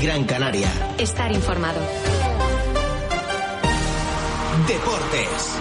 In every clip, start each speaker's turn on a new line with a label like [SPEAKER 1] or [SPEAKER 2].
[SPEAKER 1] Gran Canaria.
[SPEAKER 2] Estar informado.
[SPEAKER 1] Deportes.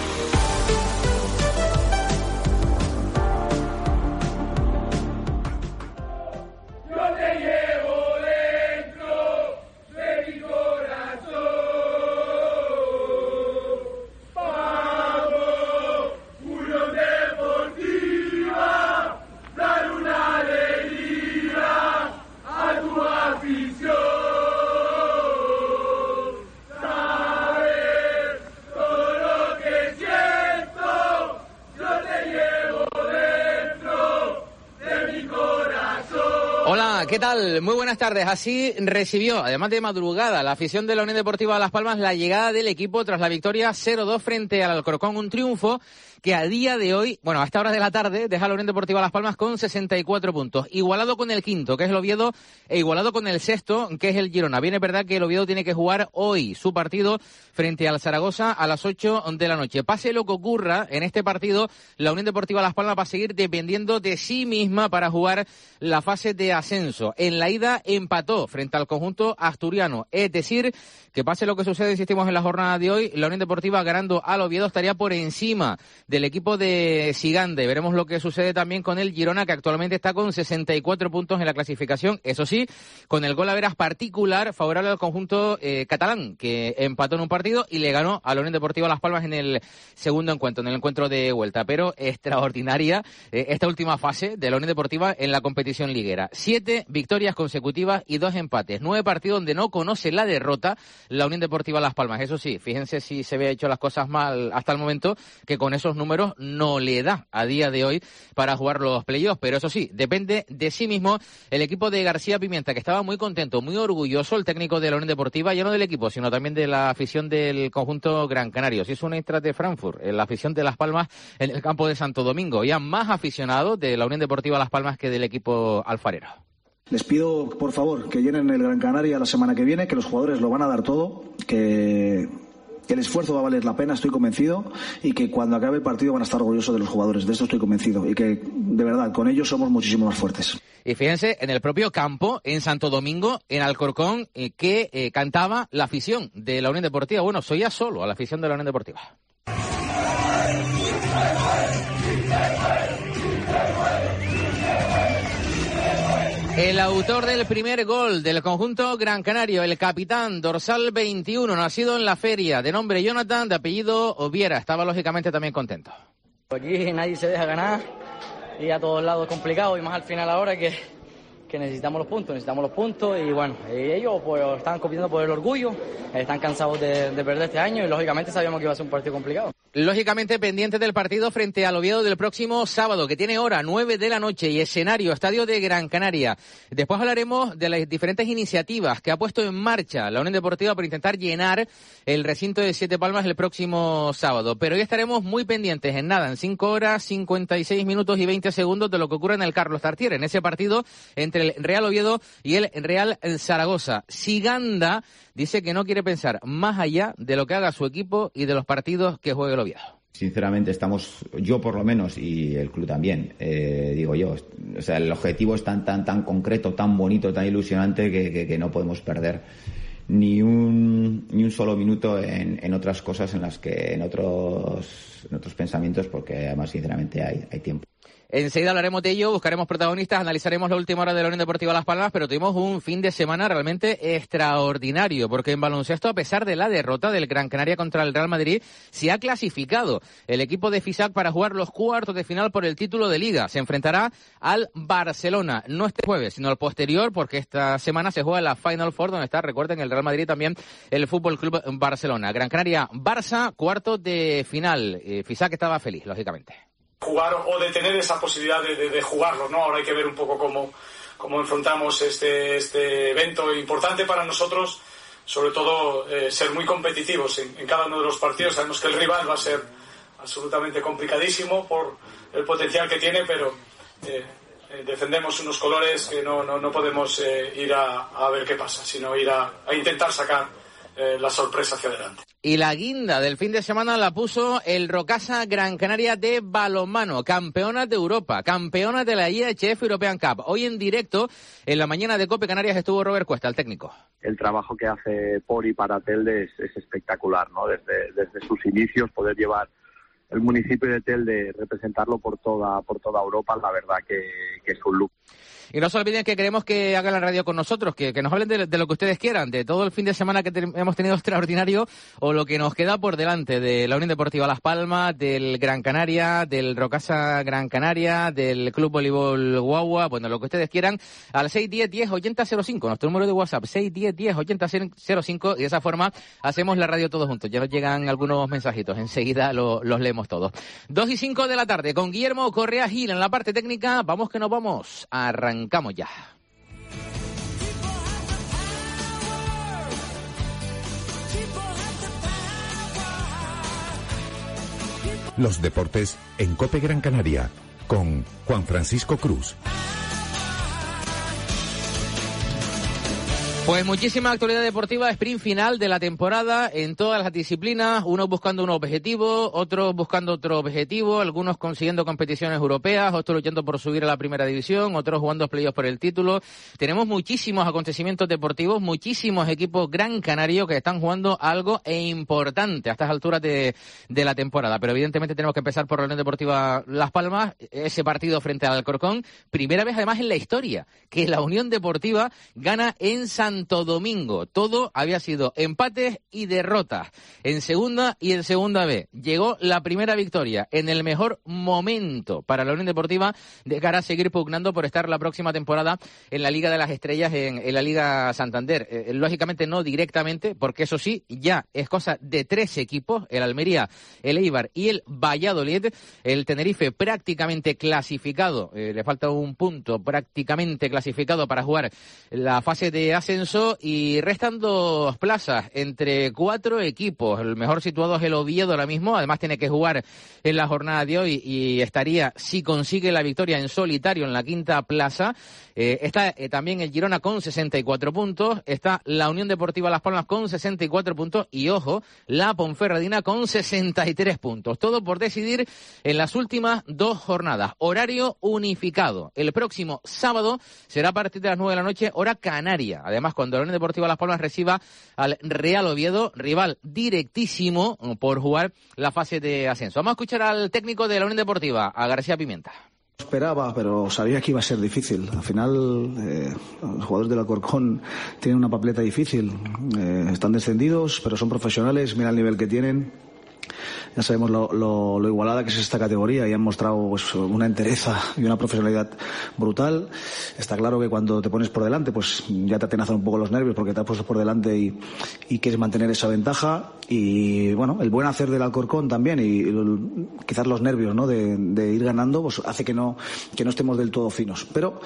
[SPEAKER 3] ¿Qué tal? Muy buenas tardes. Así recibió, además de madrugada, la afición de la Unión Deportiva Las Palmas la llegada del equipo tras la victoria 0-2 frente al Alcorcón. Un triunfo que a día de hoy, bueno, a esta hora de la tarde, deja a la Unión Deportiva Las Palmas con 64 puntos. Igualado con el quinto, que es el Oviedo, e igualado con el sexto, que es el Girona. Bien, es verdad que el Oviedo tiene que jugar hoy su partido frente al Zaragoza a las 8 de la noche. Pase lo que ocurra en este partido, la Unión Deportiva Las Palmas va a seguir dependiendo de sí misma para jugar la fase de ascenso. En la ida empató frente al conjunto asturiano. Es decir, que pase lo que sucede, insistimos, en la jornada de hoy, la Unión Deportiva ganando al Oviedo estaría por encima del equipo de Sigande. Veremos lo que sucede también con el Girona, que actualmente está con 64 puntos en la clasificación. Eso sí, con el gol a veras particular favorable al conjunto catalán, que empató en un partido y le ganó a la Unión Deportiva Las Palmas en el segundo encuentro, en el encuentro de vuelta. Pero extraordinaria esta última fase de la Unión Deportiva en la competición liguera. 7 victorias consecutivas y 2 empates. 9 partidos donde no conoce la derrota la Unión Deportiva Las Palmas. Eso sí, fíjense si se había hecho las cosas mal hasta el momento, que con esos números no le da a día de hoy para jugar los playoffs. Pero eso sí, depende de sí mismo el equipo de García Pimienta, que estaba muy contento, muy orgulloso, el técnico de la Unión Deportiva, ya no del equipo, sino también de la afición del conjunto Gran Canario. Se hizo una Eintracht de Frankfurt, la afición de Las Palmas en el campo de Santo Domingo. Ya más aficionados de la Unión Deportiva Las Palmas que del equipo alfarero.
[SPEAKER 4] Les pido, por favor, que llenen el Gran Canaria la semana que viene, que los jugadores lo van a dar todo, que el esfuerzo va a valer la pena, estoy convencido, y que cuando acabe el partido van a estar orgullosos de los jugadores. De esto estoy convencido, y que, de verdad, con ellos somos muchísimo más fuertes.
[SPEAKER 3] Y fíjense, en el propio campo, en Santo Domingo, en Alcorcón, que cantaba la afición de la Unión Deportiva. Bueno, soy ya solo a la afición de la Unión Deportiva. El autor del primer gol del conjunto Gran Canario, el capitán, dorsal 21, nacido en la feria, de nombre Jonathan, de apellido Oviera, estaba lógicamente también contento.
[SPEAKER 5] Aquí nadie se deja ganar y a todos lados es complicado, y más al final ahora que necesitamos los puntos y bueno, ellos pues están compitiendo por el orgullo, están cansados de perder este año y lógicamente sabíamos que iba a ser un partido complicado.
[SPEAKER 3] Lógicamente pendiente del partido frente al Oviedo del próximo sábado, que tiene hora 9 de la noche y escenario, estadio de Gran Canaria. Después hablaremos de las diferentes iniciativas que ha puesto en marcha la Unión Deportiva para intentar llenar el recinto de Siete Palmas el próximo sábado. Pero hoy estaremos muy pendientes en nada, en 5 horas, 56 minutos y 20 segundos de lo que ocurre en el Carlos Tartiere, en ese partido entre el Real Oviedo y el Real Zaragoza. Siganda dice que no quiere pensar más allá de lo que haga su equipo y de los partidos que juegue el Oviedo.
[SPEAKER 6] Sinceramente estamos, yo por lo menos, y el club también, digo yo, o sea, el objetivo es tan concreto, tan bonito, tan ilusionante que no podemos perder ni un solo minuto en otras cosas, en las que en otros pensamientos, porque además sinceramente hay tiempo.
[SPEAKER 3] Enseguida hablaremos de ello, buscaremos protagonistas, analizaremos la última hora de la Unión Deportiva Las Palmas, pero tuvimos un fin de semana realmente extraordinario, porque en baloncesto, a pesar de la derrota del Gran Canaria contra el Real Madrid, se ha clasificado el equipo de Fisac para jugar los cuartos de final por el título de Liga. Se enfrentará al Barcelona, no este jueves, sino el posterior, porque esta semana se juega la Final Four, donde está, recuerden, el Real Madrid, también el Fútbol Club Barcelona. Gran Canaria-Barça, cuartos de final. Fisac estaba feliz, lógicamente.
[SPEAKER 7] Jugar o de tener esa posibilidad de jugarlo, ¿no? Ahora hay que ver un poco cómo enfrentamos este evento importante para nosotros, sobre todo ser muy competitivos en cada uno de los partidos. Sabemos que el rival va a ser absolutamente complicadísimo por el potencial que tiene, pero defendemos unos colores que no podemos ir a ver qué pasa, sino ir a intentar sacar la sorpresa hacia adelante.
[SPEAKER 3] Y la guinda del fin de semana la puso el Rocasa Gran Canaria de balonmano, campeonas de Europa, campeonas de la IHF European Cup. Hoy en directo, en la mañana de COPE Canarias, estuvo Robert Cuesta, el técnico.
[SPEAKER 2] El trabajo que hace Pori para Telde es espectacular, ¿no? Desde sus inicios, poder llevar el municipio de Telde, representarlo por toda Europa, la verdad que es un lujo.
[SPEAKER 3] Y no se olviden que queremos que hagan la radio con nosotros, que nos hablen de lo que ustedes quieran, de todo el fin de semana que hemos tenido extraordinario o lo que nos queda por delante, de la Unión Deportiva Las Palmas, del Gran Canaria, del Rocasa Gran Canaria, del Club Voleibol Guagua, bueno, lo que ustedes quieran, al 610-10-8005, nuestro número de WhatsApp, 610-10-8005, y de esa forma hacemos la radio todos juntos. Ya nos llegan algunos mensajitos, enseguida los leemos todos. 2:05 de la tarde, con Guillermo Correa Gil en la parte técnica. Vamos que nos vamos, arrancamos ya.
[SPEAKER 8] Los deportes en COPE Gran Canaria, con Juan Francisco Cruz.
[SPEAKER 3] Pues muchísima actualidad deportiva, sprint final de la temporada en todas las disciplinas, unos buscando un objetivo, otros buscando otro objetivo, algunos consiguiendo competiciones europeas, otros luchando por subir a la primera división, otros jugando playoffs por el título. Tenemos muchísimos acontecimientos deportivos, muchísimos equipos gran canarios que están jugando algo importante a estas alturas de la temporada. Pero evidentemente tenemos que empezar por la Unión Deportiva Las Palmas, ese partido frente al Alcorcón, primera vez además en la historia que la Unión Deportiva gana en Santo Domingo. Todo había sido empates y derrotas en segunda y en segunda B. Llegó la primera victoria en el mejor momento para la Unión Deportiva de cara a seguir pugnando por estar la próxima temporada en la Liga de las Estrellas, en la Liga Santander. Lógicamente no directamente, porque eso sí, ya es cosa de 3 equipos, el Almería, el Eibar y el Valladolid. El Tenerife prácticamente clasificado, le falta un punto, prácticamente clasificado para jugar la fase de ascenso, y restan 2 plazas entre 4 equipos. El mejor situado es el Oviedo ahora mismo, además tiene que jugar en la jornada de hoy y estaría, si consigue la victoria, en solitario en la 5ª plaza. Está también el Girona con 64 puntos, está la Unión Deportiva Las Palmas con 64 puntos y, ojo, la Ponferradina con 63 puntos. Todo por decidir en las últimas 2 jornadas. Horario unificado. El próximo sábado será a partir de las 9 de la noche, hora canaria. Además, cuando la Unión Deportiva Las Palmas reciba al Real Oviedo, rival directísimo por jugar la fase de ascenso. Vamos a escuchar al técnico de la Unión Deportiva, a García Pimienta.
[SPEAKER 4] Esperaba, pero sabía que iba a ser difícil. Al final, los jugadores del Alcorcón tienen una papeleta difícil. Están descendidos, pero son profesionales, mira el nivel que tienen. Ya sabemos lo igualada que es esta categoría y han mostrado pues una entereza y una profesionalidad brutal. Está claro que cuando te pones por delante pues ya te atenazan un poco los nervios porque te has puesto por delante y quieres mantener esa ventaja. Y bueno, el buen hacer del Alcorcón también y quizás los nervios, ¿no?, de ir ganando pues hace que no estemos del todo finos. Pero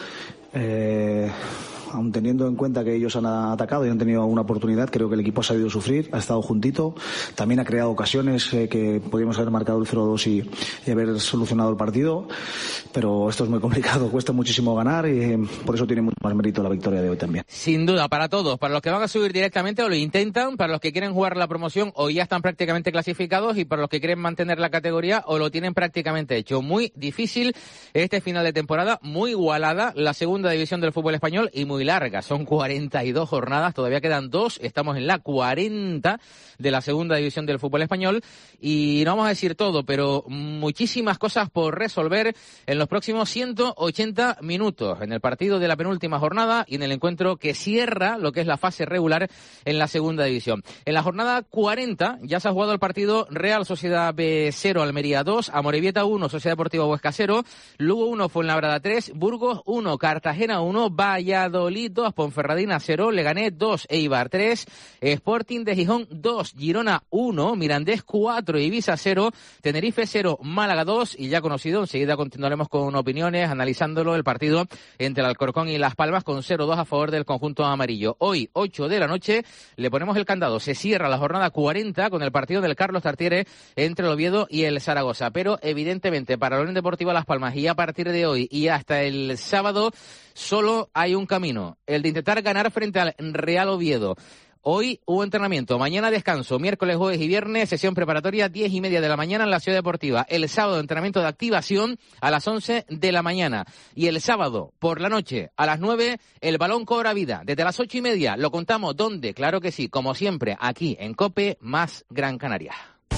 [SPEAKER 4] aun teniendo en cuenta que ellos han atacado y han tenido una oportunidad, creo que el equipo ha sabido sufrir, ha estado juntito, también ha creado ocasiones que podríamos haber marcado el 0-2 y haber solucionado el partido, pero esto es muy complicado, cuesta muchísimo ganar y por eso tiene mucho más mérito la victoria de hoy también.
[SPEAKER 3] Sin duda, para todos, para los que van a subir directamente o lo intentan, para los que quieren jugar la promoción o ya están prácticamente clasificados y para los que quieren mantener la categoría o lo tienen prácticamente hecho. Muy difícil este final de temporada, muy igualada la segunda división del fútbol español y muy larga, son 42 jornadas, todavía quedan 2, estamos en la 40 de la segunda división del fútbol español y no vamos a decir todo, pero muchísimas cosas por resolver en los próximos 180 minutos, en el partido de la penúltima jornada y en el encuentro que cierra lo que es la fase regular en la segunda división. En la jornada 40 ya se ha jugado el partido Real Sociedad B 0, Almería 2, Amorebieta 1, Sociedad Deportiva Huesca 0, Lugo 1, Fuenlabrada 3, Burgos 1, Cartagena 1, Valladolid 2, Ponferradina 0, Leganés 2, Eibar 3, Sporting de Gijón 2, Girona 1, Mirandés 4, Ibiza 0, Tenerife 0, Málaga 2 y ya conocido, enseguida continuaremos con opiniones, analizándolo, el partido entre el Alcorcón y Las Palmas con 0-2 a favor del conjunto amarillo. Hoy, 8 de la noche, le ponemos el candado, se cierra la jornada 40 con el partido del Carlos Tartiere entre el Oviedo y el Zaragoza, pero evidentemente para la Unión Deportiva Las Palmas y a partir de hoy y hasta el sábado solo hay un camino, el de intentar ganar frente al Real Oviedo. Hoy hubo entrenamiento, mañana descanso, miércoles, jueves y viernes, sesión preparatoria 10:30 de la mañana en la Ciudad Deportiva. El sábado entrenamiento de activación a las 11 de la mañana. Y el sábado por la noche a las 9 el balón cobra vida. Desde las 8:30 lo contamos. ¿Dónde? Claro que sí, como siempre, aquí en COPE más Gran Canaria.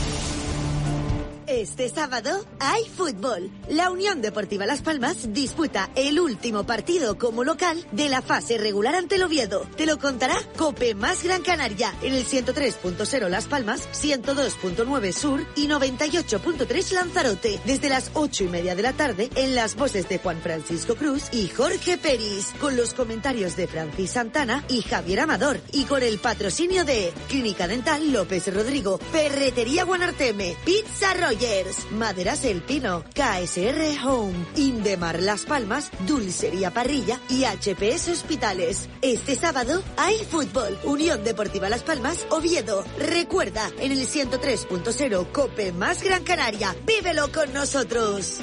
[SPEAKER 9] Este sábado hay fútbol. La Unión Deportiva Las Palmas disputa el último partido como local de la fase regular ante el Oviedo. Te lo contará COPE más Gran Canaria en el 103.0 Las Palmas, 102.9 Sur y 98.3 Lanzarote. Desde las 8:30 de la tarde en las voces de Juan Francisco Cruz y Jorge Peris, con los comentarios de Francis Santana y Javier Amador, y con el patrocinio de Clínica Dental López Rodrigo, Ferretería Guanarteme, Pizza Rogers, Maderas El Pino, KSR Home, Indemar Las Palmas, Dulcería Parrilla y HPS Hospitales. Este sábado hay fútbol. Unión Deportiva Las Palmas, Oviedo. Recuerda, en el 103.0 COPE más Gran Canaria. ¡Vívelo con nosotros!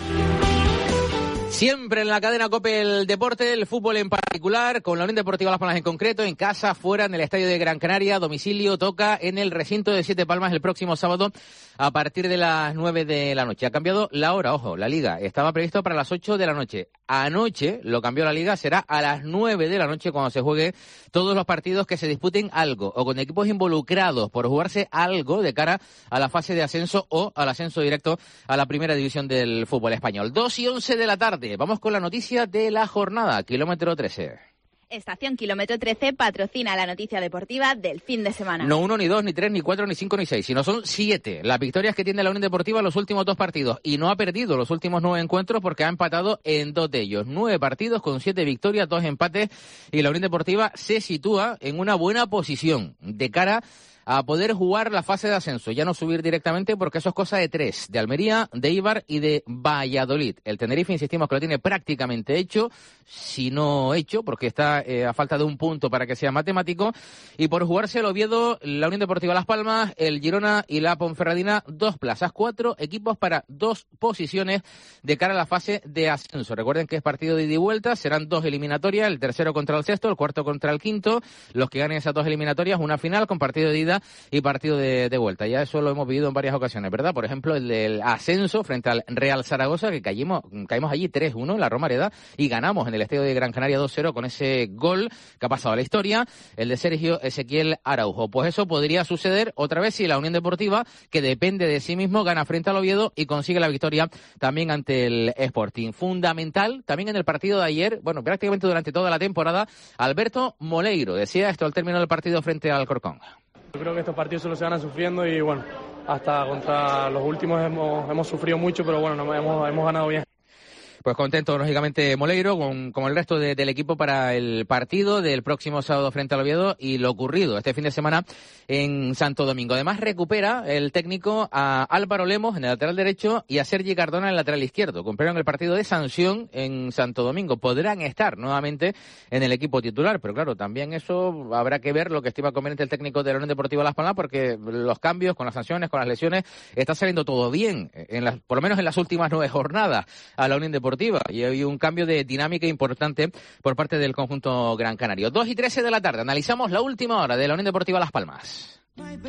[SPEAKER 3] Siempre en la cadena COPE el deporte, el fútbol en particular, con la Unión Deportiva Las Palmas en concreto, en casa, fuera, en el Estadio de Gran Canaria, domicilio, toca en el recinto de Siete Palmas el próximo sábado a partir de las 9 de la noche. Ha cambiado la hora, ojo, la liga estaba previsto para las 8 de la noche. Anoche lo cambió la liga, será a las 9 de la noche cuando se juegue todos los partidos que se disputen algo o con equipos involucrados por jugarse algo de cara a la fase de ascenso o al ascenso directo a la primera división del fútbol español. 2:11 de la tarde. Vamos con la noticia de la jornada, kilómetro 13.
[SPEAKER 10] Estación Kilómetro 13 patrocina la noticia deportiva del fin de semana.
[SPEAKER 3] No 1, ni 2, ni 3, ni 4, ni 5, ni 6, sino son 7 las victorias que tiene la Unión Deportiva en los últimos 2 partidos. Y no ha perdido los últimos 9 encuentros porque ha empatado en 2 de ellos. 9 partidos con 7 victorias, 2 empates. Y la Unión Deportiva se sitúa en una buena posición de cara a poder jugar la fase de ascenso, ya no subir directamente porque eso es cosa de 3, de Almería, de Eibar y de Valladolid. El Tenerife, insistimos que lo tiene prácticamente hecho, si no hecho, porque está a falta de un punto para que sea matemático, y por jugarse el Oviedo, la Unión Deportiva Las Palmas, el Girona y la Ponferradina, 2 plazas, 4 equipos para 2 posiciones de cara a la fase de ascenso. Recuerden que es partido de ida y vuelta, serán 2 eliminatorias, el tercero contra el sexto, el cuarto contra el quinto, los que ganen esas 2 eliminatorias, una final con partido de ida y partido de vuelta. Ya eso lo hemos vivido en varias ocasiones, ¿verdad? Por ejemplo, el del ascenso frente al Real Zaragoza, que caímos allí 3-1 en la Romareda y ganamos en el Estadio de Gran Canaria 2-0 con ese gol que ha pasado a la historia, el de Sergio Ezequiel Araujo. Pues eso podría suceder otra vez si la Unión Deportiva, que depende de sí mismo, gana frente al Oviedo y consigue la victoria también ante el Sporting. Fundamental también en el partido de ayer, bueno, prácticamente durante toda la temporada, Alberto Moleiro decía esto al término del partido frente al Alcorcón.
[SPEAKER 11] Yo creo que estos partidos solo se ganan sufriendo y bueno, hasta contra los últimos hemos sufrido mucho, pero bueno, hemos ganado bien.
[SPEAKER 3] Pues contento, lógicamente, Moleiro, como el resto del equipo para el partido del próximo sábado frente al Oviedo y lo ocurrido este fin de semana en Santo Domingo. Además, recupera el técnico a Álvaro Lemos en el lateral derecho y a Sergi Cardona en el lateral izquierdo. Cumplieron el partido de sanción en Santo Domingo. Podrán estar nuevamente en el equipo titular, pero claro, también eso habrá que ver lo que estima conveniente el técnico de la Unión Deportiva Las Palmas, porque los cambios con las sanciones, con las lesiones, está saliendo todo bien, por lo menos en las últimas 9 jornadas a la Unión Deportiva. Y hay un cambio de dinámica importante por parte del conjunto gran canario. 2:13 de la tarde. Analizamos la última hora de la Unión Deportiva Las Palmas.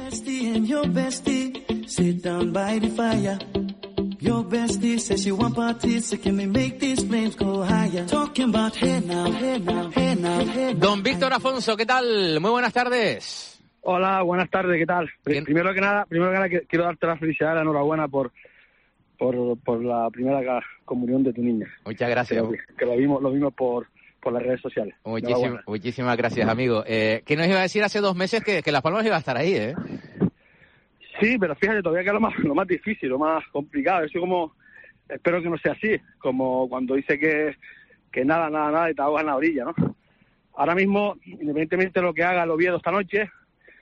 [SPEAKER 3] Don Víctor Afonso, ¿qué tal? Muy buenas tardes.
[SPEAKER 12] Hola, buenas tardes, ¿qué tal? Primero que nada, quiero darte la felicidad, la enhorabuena por la primera comunión de tu niña.
[SPEAKER 3] Muchas gracias.
[SPEAKER 12] Que lo vimos por las redes sociales.
[SPEAKER 3] Muchísimas gracias, amigo. ¿Qué nos iba a decir hace 2 meses que Las Palmas iba a estar ahí, eh?
[SPEAKER 12] Sí, pero fíjate, todavía que lo más difícil, lo más complicado. Yo espero que no sea así, como cuando dice que nada y te ahogas en la orilla, ¿no? Ahora mismo, independientemente de lo que haga el Oviedo esta noche,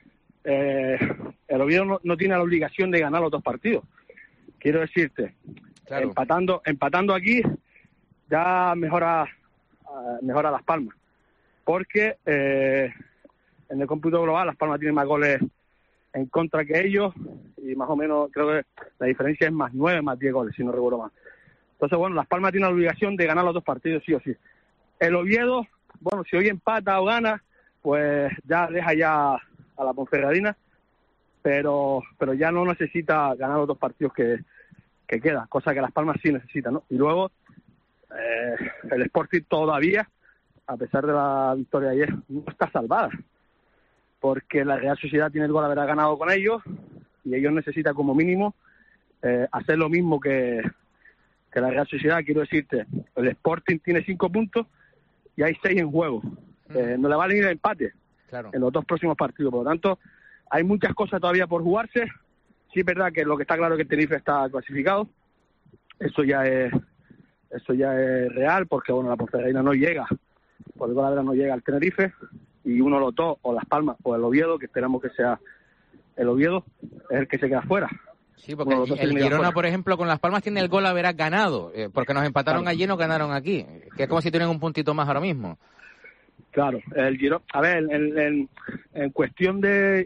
[SPEAKER 12] el Oviedo no tiene la obligación de ganar los 2 partidos. Quiero decirte, claro, empatando aquí ya mejora Las Palmas, porque en el cómputo global Las Palmas tiene más goles en contra que ellos y más o menos creo que la diferencia es más 9, más 10 goles, si no recuerdo mal. Entonces, bueno, Las Palmas tiene la obligación de ganar los 2 partidos sí o sí. El Oviedo, bueno, si hoy empata o gana, pues ya deja ya a la Ponferradina, pero ya no necesita ganar los 2 partidos que quedan, cosa que Las Palmas sí necesita, ¿no? Y luego el Sporting todavía, a pesar de la victoria de ayer, no está salvada, porque la Real Sociedad tiene el gol haber ganado con ellos y ellos necesitan como mínimo hacer lo mismo que la Real Sociedad. Quiero decirte, el Sporting tiene 5 puntos y hay 6 en juego. No le vale ni el empate en los 2 próximos partidos. Por lo tanto, hay muchas cosas todavía por jugarse. Sí es verdad que lo que está claro es que el Tenerife está clasificado. Eso ya es real, porque bueno, la Ponferradina no llega, por el gol no llega al Tenerife, y uno de los dos, o Las Palmas o el Oviedo, que esperamos que sea el Oviedo, es el que se queda fuera.
[SPEAKER 3] Sí, porque el Girona, por ejemplo, con Las Palmas tiene el gol haber ganado, porque nos empataron allí y nos ganaron aquí, que es como si tienen un puntito más ahora mismo.
[SPEAKER 12] Claro, el Girona, a ver, en cuestión de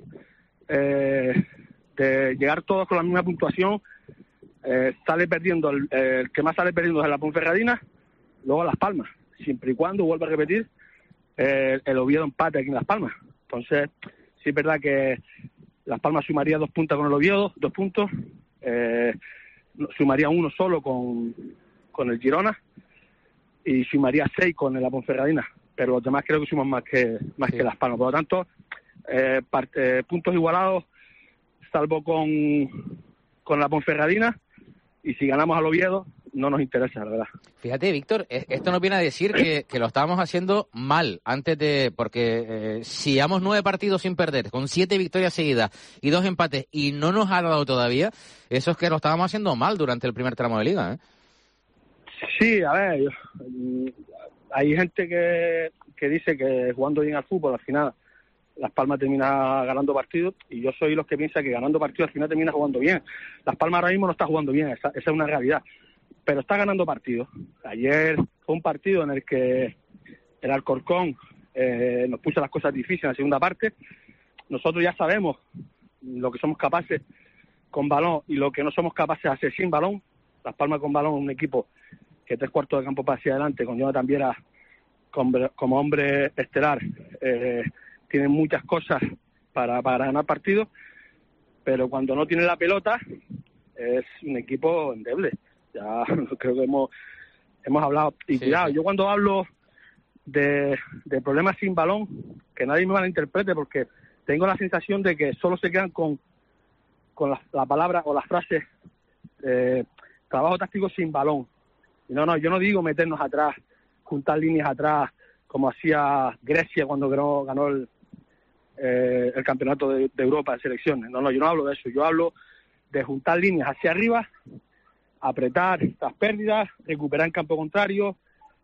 [SPEAKER 12] llegar todos con la misma puntuación, sale perdiendo, el que más sale perdiendo es la Ponferradina, luego Las Palmas, siempre y cuando, vuelvo a repetir, el Oviedo empate aquí en Las Palmas. Entonces, sí es verdad que Las Palmas sumaría 2 puntos con el Oviedo, 2 puntos, sumaría 1 solo con el Girona y sumaría 6 con la Ponferradina, pero los demás creo que suman más que Las Palmas. Por lo tanto, puntos igualados, salvo con la Ponferradina, y si ganamos al Oviedo no nos interesa, la verdad.
[SPEAKER 3] Fíjate, Víctor, esto nos viene a decir que lo estábamos haciendo mal porque si llevamos 9 partidos sin perder, con 7 victorias seguidas y 2 empates, y no nos ha dado todavía, eso es que lo estábamos haciendo mal durante el primer tramo de liga, ¿eh?
[SPEAKER 12] Sí, a ver, hay gente que dice que jugando bien al fútbol, al final Las Palmas termina ganando partidos, y yo soy los que piensan que ganando partidos al final termina jugando bien. Las Palmas ahora mismo no está jugando bien, esa es una realidad, pero está ganando partidos. Ayer fue un partido en el que el Alcorcón nos puso las cosas difíciles en la segunda parte. Nosotros ya sabemos lo que somos capaces con balón y lo que no somos capaces de hacer sin balón. Las Palmas con balón es un equipo que 3/4 de campo para hacia adelante, con Jonathan Viera como hombre estelar, tienen muchas cosas para ganar partidos, pero cuando no tiene la pelota es un equipo endeble. Ya creo que hemos hablado. Y cuidado, yo cuando hablo de problemas sin balón, que nadie me malinterprete, porque tengo la sensación de que solo se quedan con la palabra o las frases trabajo táctico sin balón. Y no, yo no digo meternos atrás, juntar líneas atrás, como hacía Grecia cuando ganó el campeonato de Europa de selecciones. No, yo no hablo de eso. Yo hablo de juntar líneas hacia arriba, apretar las pérdidas, recuperar en campo contrario,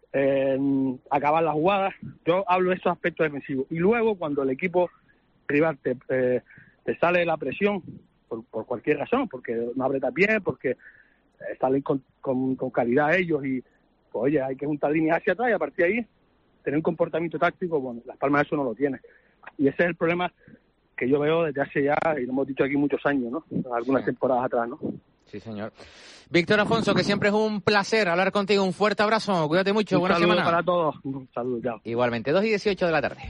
[SPEAKER 12] acabar las jugadas. Yo hablo de esos aspectos defensivos. Y luego, cuando el equipo rival te sale de la presión, por cualquier razón, porque no apretas bien, porque salen con calidad ellos, y pues oye, hay que juntar líneas hacia atrás y a partir de ahí tener un comportamiento táctico. Bueno, Las Palmas eso no lo tiene. Y ese es el problema que yo veo desde hace ya, y lo hemos dicho aquí muchos años, ¿no? Algunas temporadas atrás, ¿no?
[SPEAKER 3] Sí, señor. Víctor Afonso, que siempre es un placer hablar contigo. Un fuerte abrazo. Cuídate mucho. Buena semana.
[SPEAKER 12] Un saludo para todos. Un saludo, chao.
[SPEAKER 3] Igualmente, 2:18 de la tarde.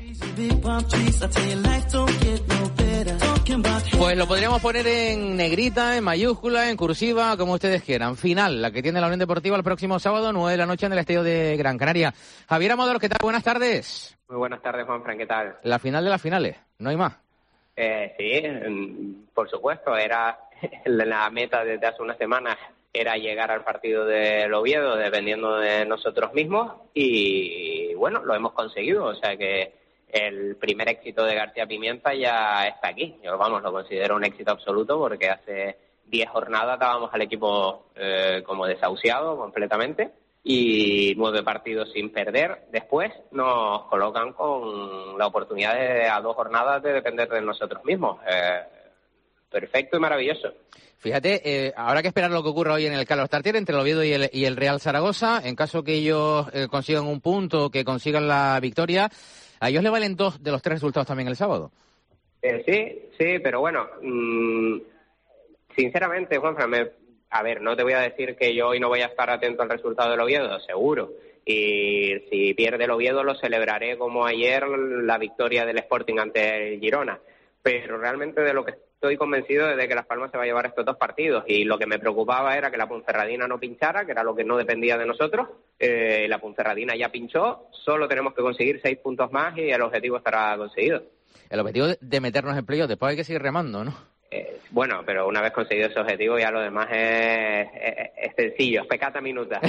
[SPEAKER 3] Pues lo podríamos poner en negrita, en mayúscula, en cursiva, como ustedes quieran. Final, la que tiene la Unión Deportiva el próximo sábado, 9 de la noche en el Estadio de Gran Canaria. Javier Amador, ¿qué tal? Buenas tardes.
[SPEAKER 13] Muy buenas tardes, Juanfran, ¿qué tal?
[SPEAKER 3] La final de las finales, no hay más.
[SPEAKER 13] Sí, por supuesto, era la meta desde hace unas semanas, era llegar al partido del Oviedo dependiendo de nosotros mismos, y bueno, lo hemos conseguido, o sea que el primer éxito de García Pimienta ya está aquí. Yo, lo considero un éxito absoluto, porque hace 10 jornadas dábamos al equipo como desahuciado completamente, y 9 partidos sin perder. Después nos colocan con la oportunidad a 2 jornadas de depender de nosotros mismos. Perfecto y maravilloso.
[SPEAKER 3] Fíjate, habrá que esperar lo que ocurra hoy en el Carlos Tartiere entre el Oviedo y el Real Zaragoza. En caso que ellos consigan un punto, que consigan la victoria, a ellos le valen 2 de los 3 resultados también el sábado.
[SPEAKER 13] Sí, pero bueno, sinceramente, Juanfran, no te voy a decir que yo hoy no voy a estar atento al resultado del Oviedo, seguro. Y si pierde el Oviedo lo celebraré como ayer la victoria del Sporting ante el Girona. pero realmente de lo que estoy convencido es de que Las Palmas se va a llevar estos 2 partidos, y lo que me preocupaba era que la Ponferradina no pinchara, que era lo que no dependía de nosotros. La Ponferradina ya pinchó, solo tenemos que conseguir 6 puntos más y el objetivo estará conseguido.
[SPEAKER 3] El objetivo de meternos en playoff, después hay que seguir remando, ¿no?
[SPEAKER 13] Bueno, pero una vez conseguido ese objetivo ya lo demás es sencillo, es peccata minuta.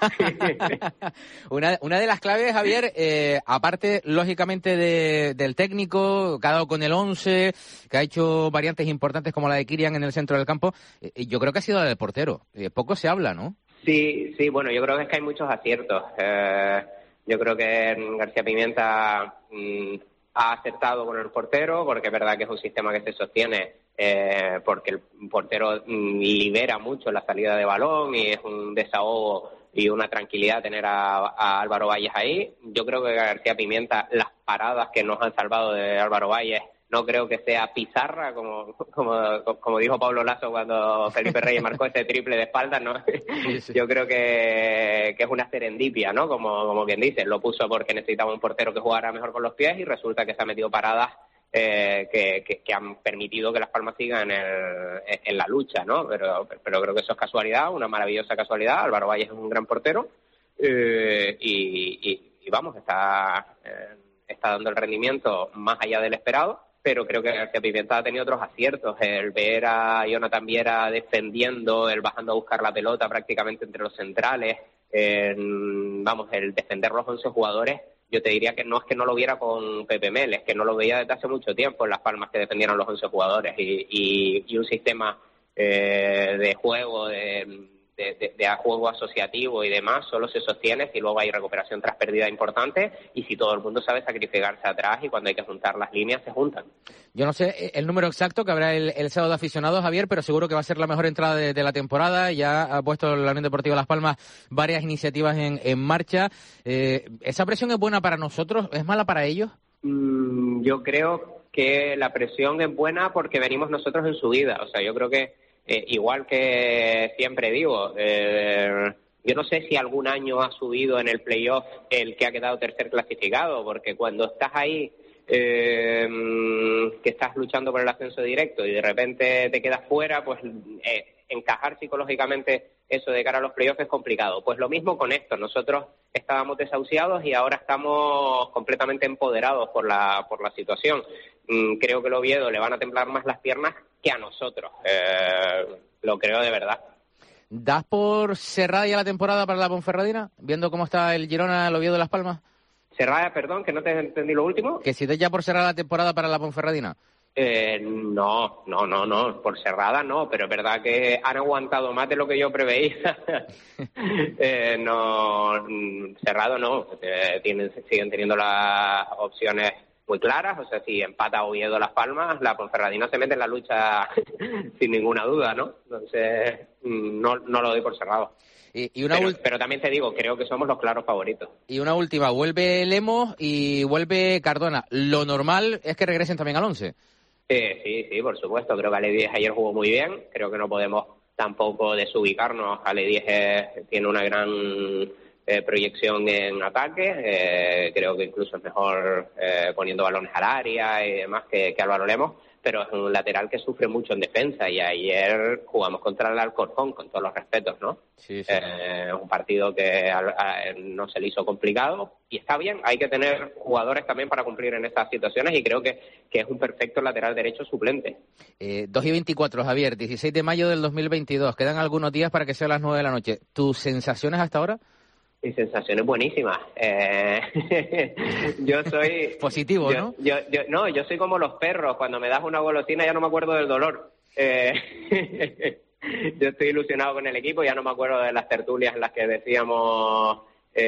[SPEAKER 3] Una de las claves, Javier, aparte lógicamente del técnico, que ha dado con el 11, que ha hecho variantes importantes como la de Kirian en el centro del campo, yo creo que ha sido la del portero. Poco se habla, ¿no?
[SPEAKER 13] Sí, bueno, yo creo que es que hay muchos aciertos. Yo creo que García Pimienta ha acertado con el portero, porque es verdad que es un sistema que se sostiene porque el portero libera mucho la salida de balón y es un desahogo y una tranquilidad tener a Álvaro Valles ahí. Yo creo que García Pimienta, las paradas que nos han salvado de Álvaro Valles, no creo que sea pizarra, como dijo Pablo Lasso cuando Felipe Reyes marcó ese triple de espalda, ¿no? Sí. Yo creo que es una serendipia, ¿no? Como quien dice, lo puso porque necesitaba un portero que jugara mejor con los pies y resulta que se ha metido paradas que han permitido que Las Palmas sigan en la lucha, ¿no? Pero creo que eso es casualidad, una maravillosa casualidad. Álvaro Valles es un gran portero y vamos, está dando el rendimiento más allá del esperado, pero creo que García Pimienta ha tenido otros aciertos. El ver a Jonathan Viera defendiendo, el bajando a buscar la pelota prácticamente entre los centrales, el defender los 11 jugadores. Yo te diría que no es que no lo viera con Pepe Mel, es que no lo veía desde hace mucho tiempo en Las Palmas que defendieran los 11 jugadores y un sistema de juego, de juego asociativo y demás, solo se sostiene si luego hay recuperación tras pérdida importante y si todo el mundo sabe sacrificarse atrás y cuando hay que juntar las líneas se juntan. Yo no sé el número exacto que habrá el sábado de aficionados, Javier, pero seguro que va a ser la mejor entrada de la temporada. Ya ha puesto la Unión Deportiva Las Palmas varias iniciativas en marcha. ¿Esa presión es buena para nosotros? ¿Es mala para ellos? Yo creo que la presión es buena porque venimos nosotros en subida. O sea, yo creo que igual que siempre digo, yo no sé si algún año ha subido en el playoff el que ha quedado tercer clasificado, porque cuando estás ahí, que estás luchando por el ascenso directo y de repente te quedas fuera, pues encajar psicológicamente eso de cara a los playoffs es complicado. Pues lo mismo con esto, nosotros estábamos desahuciados y ahora estamos completamente empoderados por la situación. Creo que el Oviedo le van a temblar más las piernas que a nosotros, lo creo de verdad. ¿Das por cerrada ya la temporada para la Ponferradina, viendo cómo está el Girona, el Oviedo de Las Palmas? Cerrada, perdón, que no te entendí lo último. ¿Que si das ya por cerrada la temporada para la Ponferradina? No, por cerrada no, pero es verdad que han aguantado más de lo que yo preveía. Cerrado no, siguen teniendo las opciones muy claras, o sea, si empata Oviedo Las Palmas, la Ponferradina se mete en la lucha sin ninguna duda, ¿no? Entonces, no lo doy por cerrado. Pero también te digo, creo que somos los claros favoritos. Y una última, vuelve Lemos y vuelve Cardona. Lo normal es que regresen también al 11. Sí, por supuesto. Creo que Ale 10 ayer jugó muy bien. Creo que no podemos tampoco desubicarnos. Ale 10 tiene una gran proyección en ataque. Creo que incluso es mejor poniendo balones al área y demás que Álvaro Lemos. Pero es un lateral que sufre mucho en defensa y ayer jugamos contra el Alcorcón, con todos los respetos, ¿no? Sí. Un partido que no se le hizo complicado y está bien, hay que tener jugadores también para cumplir en estas situaciones y creo que es un perfecto lateral derecho suplente. 2:24, Javier, 16 de mayo del 2022, quedan algunos días para que sea las 9 de la noche. ¿Tus sensaciones hasta ahora? Mi sensación es buenísima. Yo soy... Positivo, ¿no? Yo soy como los perros. Cuando me das una golosina ya no me acuerdo del dolor. Yo estoy ilusionado con el equipo. Ya no me acuerdo de las tertulias en las que decíamos...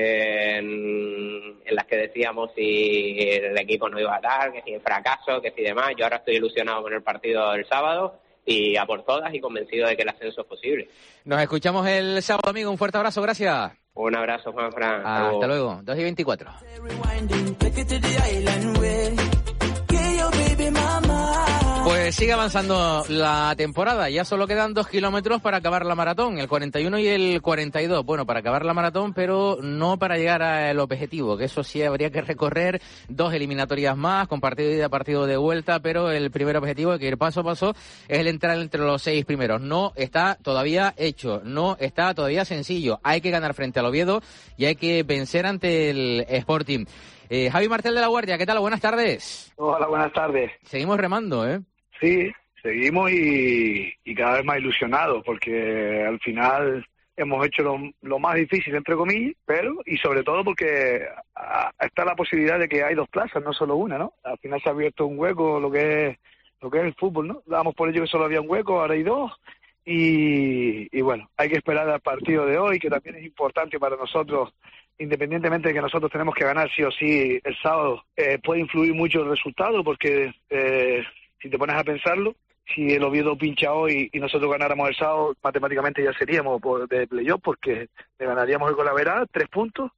[SPEAKER 13] en las que decíamos si el equipo no iba a dar, que si el fracaso, que si demás. Yo ahora estoy ilusionado con el partido del sábado y a por todas y convencido de que el ascenso es posible. Nos escuchamos el sábado, amigo. Un fuerte abrazo. Gracias. Un abrazo, Juanfran. Hasta luego. 2:24.
[SPEAKER 3] Pues sigue avanzando la temporada, ya solo quedan 2 kilómetros para acabar la maratón, el 41 y el 42. Bueno, para acabar la maratón, pero no para llegar al objetivo, que eso sí habría que recorrer 2 eliminatorias más, con partido de ida, partido de vuelta, pero el primer objetivo, hay que ir paso a paso, es el entrar entre los 6 primeros. No está todavía hecho, no está todavía sencillo. Hay que ganar frente al Oviedo y hay que vencer ante el Sporting. Javi Martel de la Guardia, ¿qué tal? Buenas tardes.
[SPEAKER 14] Hola, buenas tardes.
[SPEAKER 3] Seguimos remando, ¿eh?
[SPEAKER 14] Sí, seguimos y cada vez más ilusionados, porque al final hemos hecho lo más difícil, entre comillas, pero, y sobre todo porque está la posibilidad de que hay 2 plazas, no solo una, ¿no? Al final se ha abierto un hueco, lo que es el fútbol, ¿no? Dábamos por ello que solo había un hueco, ahora hay 2, y bueno, hay que esperar al partido de hoy, que también es importante para nosotros, independientemente de que nosotros tenemos que ganar sí o sí el sábado. Puede influir mucho el resultado, porque si te pones a pensarlo, si el Oviedo pincha hoy y nosotros ganáramos el sábado, matemáticamente ya seríamos de playoff, porque le ganaríamos el Golaveral 3 puntos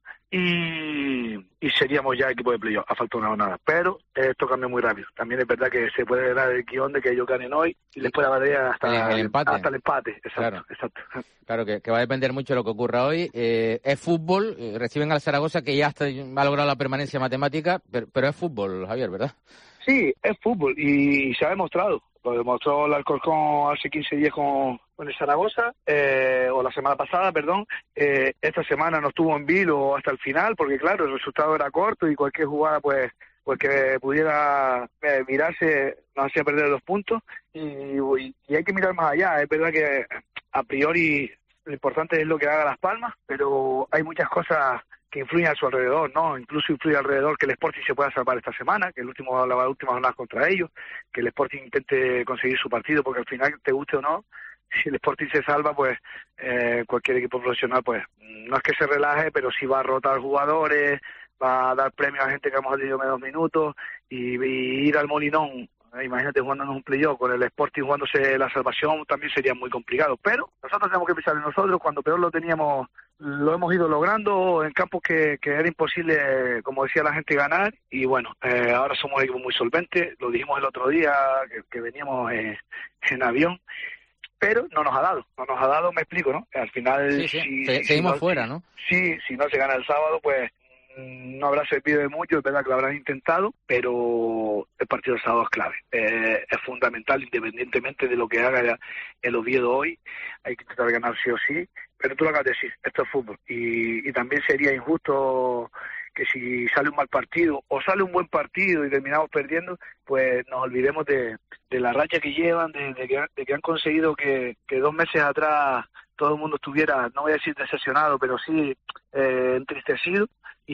[SPEAKER 14] y seríamos ya equipo de playoff, a falta una jornada. Pero esto cambia muy rápido. También es verdad que se puede dar el guión de que ellos ganen hoy y les puede valer hasta el empate. Exacto.
[SPEAKER 3] Claro, que va a depender mucho de lo que ocurra hoy. Es fútbol, reciben al Zaragoza, que ya ha logrado la permanencia matemática, pero es fútbol, Javier, ¿verdad?
[SPEAKER 14] Sí, es fútbol y se ha demostrado. Lo demostró el Alcorcón hace 15 días con el Zaragoza, o la semana pasada, perdón. Esta semana no estuvo en vilo hasta el final, porque claro, el resultado era corto y cualquier jugada, pues que pudiera mirarse, nos hacía perder 2 puntos. Y hay que mirar más allá. Es verdad que a priori lo importante es lo que haga Las Palmas, pero hay muchas cosas que influyen a su alrededor, ¿no? Incluso influye alrededor que el Sporting se pueda salvar esta semana, que la última jornada contra ellos, que el Sporting intente conseguir su partido, porque al final, te guste o no, si el Sporting se salva, pues cualquier equipo profesional, pues no es que se relaje, pero sí va a rotar jugadores, va a dar premios a gente que hemos tenido menos minutos, y ir al Molinón, imagínate jugándonos un playoff con el Sporting jugándose la salvación, también sería muy complicado. Pero nosotros tenemos que pensar en nosotros. Cuando peor lo teníamos, lo hemos ido logrando en campos que era imposible, como decía la gente, ganar. Y bueno, ahora somos un equipo muy solvente. Lo dijimos el otro día que veníamos en avión, pero no nos ha dado, me explico, ¿no? Al final
[SPEAKER 3] seguimos fuera, ¿no?
[SPEAKER 14] Sí, si no se gana el sábado, pues no habrá servido de mucho. Es verdad que lo habrán intentado, pero el partido del sábado es clave, es fundamental, independientemente de lo que haga el Oviedo hoy. Hay que intentar ganar sí o sí, pero tú lo acabas de decir, esto es fútbol, y también sería injusto que si sale un mal partido o sale un buen partido y terminamos perdiendo, pues nos olvidemos de la racha que llevan, de que han conseguido que 2 meses atrás todo el mundo estuviera, no voy a decir decepcionado, pero sí entristecido.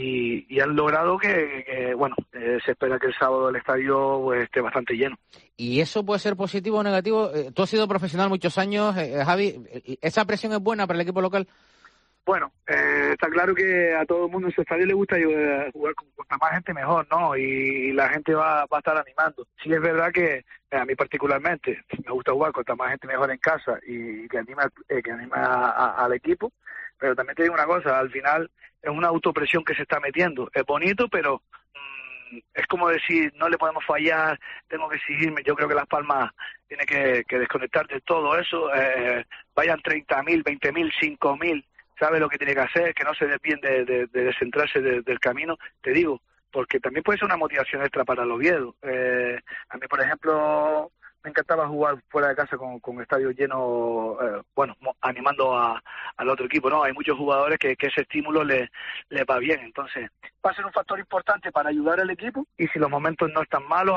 [SPEAKER 14] Y han logrado que se espera que el sábado el estadio pues, esté bastante lleno.
[SPEAKER 3] ¿Y eso puede ser positivo o negativo? Tú has sido profesional muchos años, Javi. ¿Esa presión es buena para el equipo local?
[SPEAKER 14] Bueno, está claro que a todo el mundo en su estadio le gusta jugar con cuanta más gente mejor, ¿no? Y la gente va a estar animando. Sí es verdad que a mí particularmente me gusta jugar con cuanta más gente mejor en casa y que anima al equipo. Pero también te digo una cosa, al final es una autopresión que se está metiendo. Es bonito, pero es como decir, no le podemos fallar, tengo que exigirme. Yo creo que Las Palmas tiene que desconectar de todo eso. Vayan 30.000, 20.000, 5.000, sabe lo que tiene que hacer, que no se desvíen de descentrarse del camino. Te digo, porque también puede ser una motivación extra para el Oviedo. A mí, por ejemplo, me encantaba jugar fuera de casa con estadios llenos, animando al otro equipo, ¿no? Hay muchos jugadores que ese estímulo les va bien, entonces va a ser un factor importante para ayudar al equipo, y si los momentos no están malos,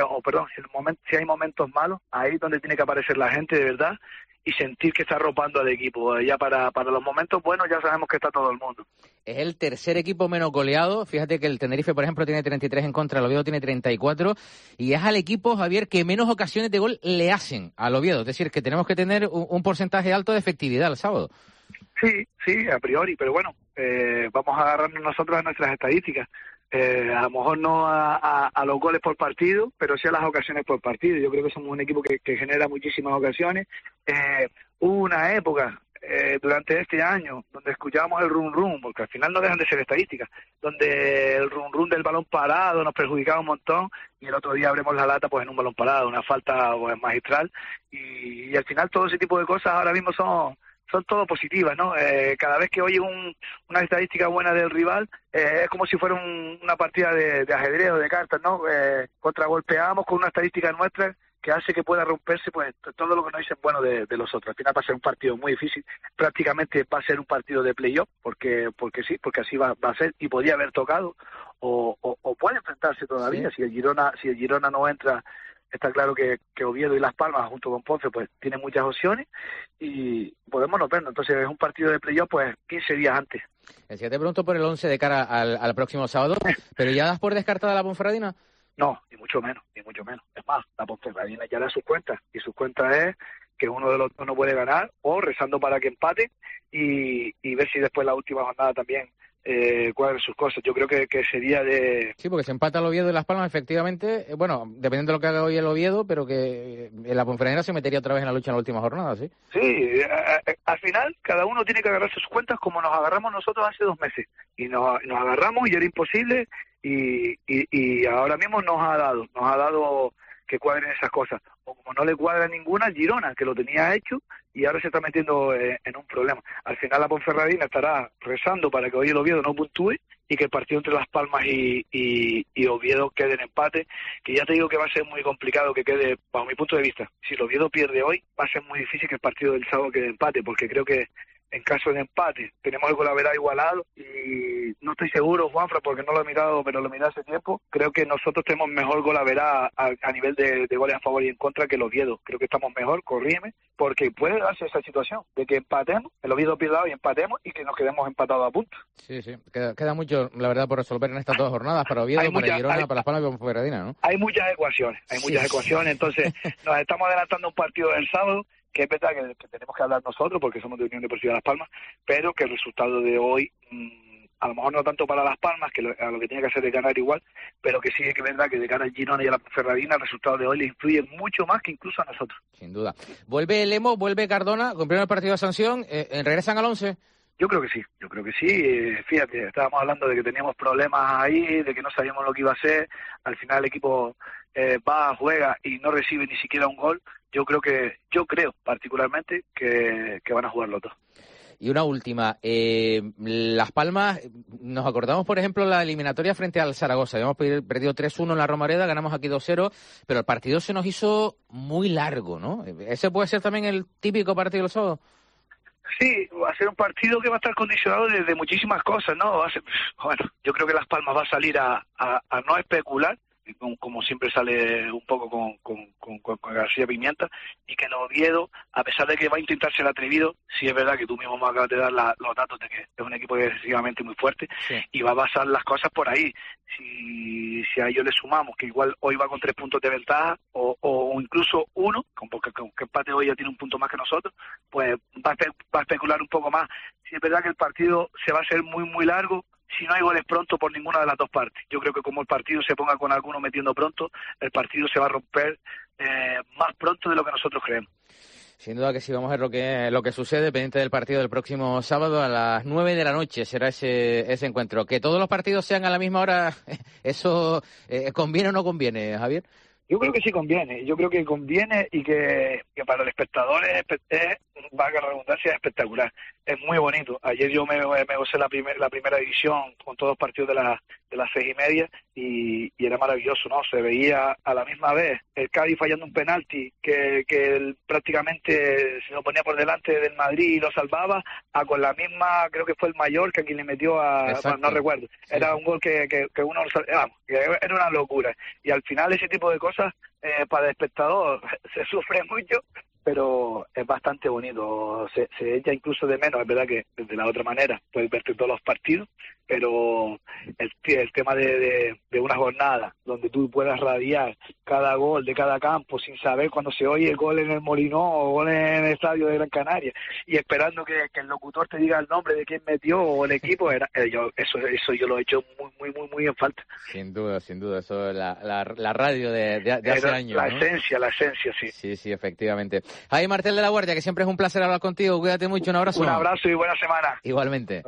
[SPEAKER 14] si hay momentos malos, ahí es donde tiene que aparecer la gente de verdad y sentir que está arropando al equipo. Ya para los momentos buenos ya sabemos que está todo el mundo.
[SPEAKER 3] Es el tercer equipo menos goleado. Fíjate que el Tenerife, por ejemplo, tiene 33 en contra, el Oviedo tiene 34, y es al equipo, Javier, que menos ocasiones de gol le hacen al Oviedo. Es decir, que tenemos que tener un porcentaje alto de efectividad el sábado.
[SPEAKER 14] Sí, a priori, pero bueno, vamos a agarrarnos nosotros a nuestras estadísticas. A lo mejor no a los goles por partido, pero sí a las ocasiones por partido. Yo creo que somos un equipo que genera muchísimas ocasiones. Hubo una época, durante este año, donde escuchábamos el run, porque al final no dejan de ser estadísticas, donde el run del balón parado nos perjudicaba un montón, y el otro día abrimos la lata pues en un balón parado, una falta pues, magistral, y al final todo ese tipo de cosas ahora mismo son todo positivas, ¿no? Cada vez que oyes una estadística buena del rival, es como si fuera una partida de ajedrez o de cartas, ¿no? Contragolpeamos con una estadística nuestra que hace que pueda romperse pues todo lo que nos dicen bueno de los otros. Al final va a ser un partido muy difícil, prácticamente va a ser un partido de playoff, porque así va a ser, y podría haber tocado, o puede enfrentarse todavía, sí. Si el Girona no entra. Está claro que Oviedo y Las Palmas junto con Ponce pues tienen muchas opciones y podemos no vernos. Entonces es un partido de playoff pues 15 días antes.
[SPEAKER 3] Si te pregunto por el 11 de cara al próximo sábado, ¿pero ya das por descartada la Ponferradina?
[SPEAKER 14] No, ni mucho menos. Es más, la Ponferradina ya da sus cuentas, y sus cuentas es que uno de los dos no puede ganar, o rezando para que empate y ver si después la última jornada también cuadren sus cosas. Yo creo que sería de...
[SPEAKER 3] Sí, porque se empata el Oviedo y Las Palmas, efectivamente, bueno, dependiendo de lo que haga hoy el Oviedo, pero que la Ponferradina se metería otra vez en la lucha en la última jornada, ¿sí?
[SPEAKER 14] Sí, al final cada uno tiene que agarrar sus cuentas como nos agarramos nosotros hace 2 meses, y nos agarramos y era imposible, y ahora mismo nos ha dado que cuadren esas cosas, o como no le cuadra ninguna al Girona, que lo tenía hecho y ahora se está metiendo en un problema. Al final la Ponferradina estará rezando para que hoy el Oviedo no puntúe y que el partido entre Las Palmas y Oviedo quede en empate, que ya te digo que va a ser muy complicado que quede, bajo mi punto de vista. Si el Oviedo pierde hoy, va a ser muy difícil que el partido del sábado quede en empate, porque creo que en caso de empate tenemos el golaveras igualado, y no estoy seguro, Juanfra, porque no lo he mirado, pero lo miré hace tiempo. Creo que nosotros tenemos mejor golaveras a nivel de goles a favor y en contra que el Oviedo. Creo que estamos mejor, corrígeme, porque puede darse esa situación de que empatemos, el Oviedo pierda y empatemos, y que nos quedemos empatados a punto.
[SPEAKER 3] Sí, queda mucho, la verdad, por resolver en estas 2 jornadas, para Oviedo, para Girona, para Las Palmas y para Ponferradina, ¿no?
[SPEAKER 14] Hay muchas ecuaciones, entonces nos estamos adelantando un partido del sábado, que es verdad que tenemos que hablar nosotros porque somos de Unión Deportiva Las Palmas, pero que el resultado de hoy, a lo mejor no tanto para Las Palmas, que a lo que tiene que hacer es ganar igual, pero que sí es que es verdad que de cara al Girona y a la Ferradina el resultado de hoy le influye mucho más que incluso a nosotros.
[SPEAKER 3] Sin duda. ¿Vuelve Lemo, vuelve Cardona, con primer partido de sanción, regresan al 11?
[SPEAKER 14] Yo creo que sí. Fíjate, estábamos hablando de que teníamos problemas ahí, de que no sabíamos lo que iba a hacer. Al final el equipo va, juega y no recibe ni siquiera un gol. Yo creo particularmente que van a jugar los dos.
[SPEAKER 3] Y una última, Las Palmas, nos acordamos, por ejemplo, la eliminatoria frente al Zaragoza. Habíamos perdido 3-1 en la Romareda, ganamos aquí 2-0, pero el partido se nos hizo muy largo, ¿no? ¿Ese puede ser también el típico partido del sábado?
[SPEAKER 14] Sí, va a ser un partido que va a estar condicionado de muchísimas cosas, ¿no? Bueno, yo creo que Las Palmas va a salir a no especular, como siempre sale un poco con García Pimienta, y que el Oviedo, a pesar de que va a intentar ser atrevido, sí es verdad que tú mismo me acabas de dar los datos de que es un equipo defensivamente muy fuerte, sí, y va a basar las cosas por ahí. Si a ello le sumamos que igual hoy va con 3 puntos de ventaja, o incluso 1, porque empate hoy ya tiene un punto más que nosotros, pues va a especular un poco más. Sí es verdad que el partido se va a hacer muy muy largo si no hay goles pronto por ninguna de las dos partes. Yo creo que como el partido se ponga con alguno metiendo pronto, el partido se va a romper más pronto de lo que nosotros creemos.
[SPEAKER 3] Sin duda que sí, vamos a ver lo que sucede, pendiente del partido del próximo sábado a las 9 de la noche será ese encuentro. Que todos los partidos sean a la misma hora, ¿eso conviene o no conviene, Javier?
[SPEAKER 14] Yo creo que sí conviene, y que para el espectador valga la redundancia, es espectacular, es muy bonito. Ayer yo me gocé la primera edición con todos los partidos de las 6:30 y era maravilloso, ¿no? Se veía a la misma vez el Cádiz fallando un penalti que él prácticamente se lo ponía por delante del Madrid y lo salvaba, con la misma, creo que fue el Mallorca quien le metió bueno, no recuerdo, sí. Era un gol que uno, vamos, que era una locura, y al final ese tipo de cosas para el espectador se sufre mucho, pero es bastante bonito, se echa incluso de menos. Es verdad que de la otra manera puedes verte todos los partidos, pero el tema de una jornada donde tú puedas radiar cada gol de cada campo sin saber cuando se oye el gol en el Molinó o gol en el estadio de Gran Canaria y esperando que el locutor te diga el nombre de quién metió o el equipo, eso yo lo he hecho muy en falta.
[SPEAKER 3] Sin duda, eso es la radio de hace años,
[SPEAKER 14] la
[SPEAKER 3] ¿no?
[SPEAKER 14] esencia, sí.
[SPEAKER 3] Sí, efectivamente. Ahí Martel de la Guardia, que siempre es un placer hablar contigo. Cuídate mucho, un abrazo.
[SPEAKER 14] Un abrazo y buena semana.
[SPEAKER 3] Igualmente.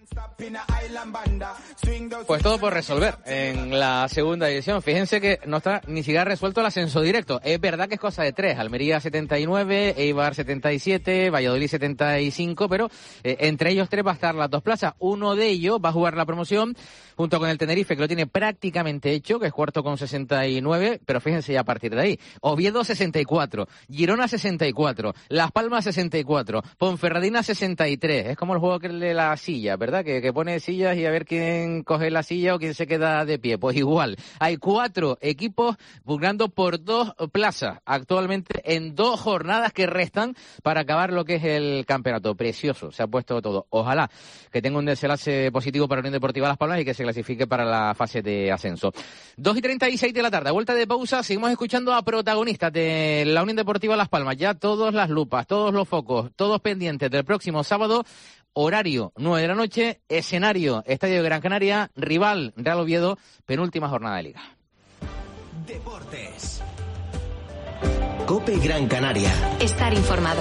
[SPEAKER 3] Pues todo por resolver en la segunda división. Fíjense que no está ni siquiera resuelto el ascenso directo. Es verdad que es cosa de 3. Almería 79, Eibar 77, Valladolid 75, pero entre ellos 3 va a estar las 2 plazas. Uno de ellos va a jugar la promoción junto con el Tenerife, que lo tiene prácticamente hecho, que es cuarto con 69, pero fíjense ya a partir de ahí. Oviedo 64, Girona 64, Las Palmas 64, Ponferradina 63. Es como el juego de la silla, ¿verdad? Que pone sillas y a ver quién coge la silla o quién se queda de pie. Pues igual, hay 4 equipos pugnando por 2 plazas actualmente en 2 jornadas que restan para acabar lo que es el campeonato. Precioso, se ha puesto todo. Ojalá que tenga un desenlace positivo para la Unión Deportiva Las Palmas y que se clasifique para la fase de ascenso. 2:36 de la tarde, a vuelta de pausa, seguimos escuchando a protagonistas de la Unión Deportiva Las Palmas. Ya todas las lupas, todos los focos, todos pendientes del próximo sábado. Horario 9 de la noche, escenario Estadio de Gran Canaria, rival Real Oviedo, penúltima jornada de Liga.
[SPEAKER 1] Deportes. COPE Gran Canaria.
[SPEAKER 15] Estar informado.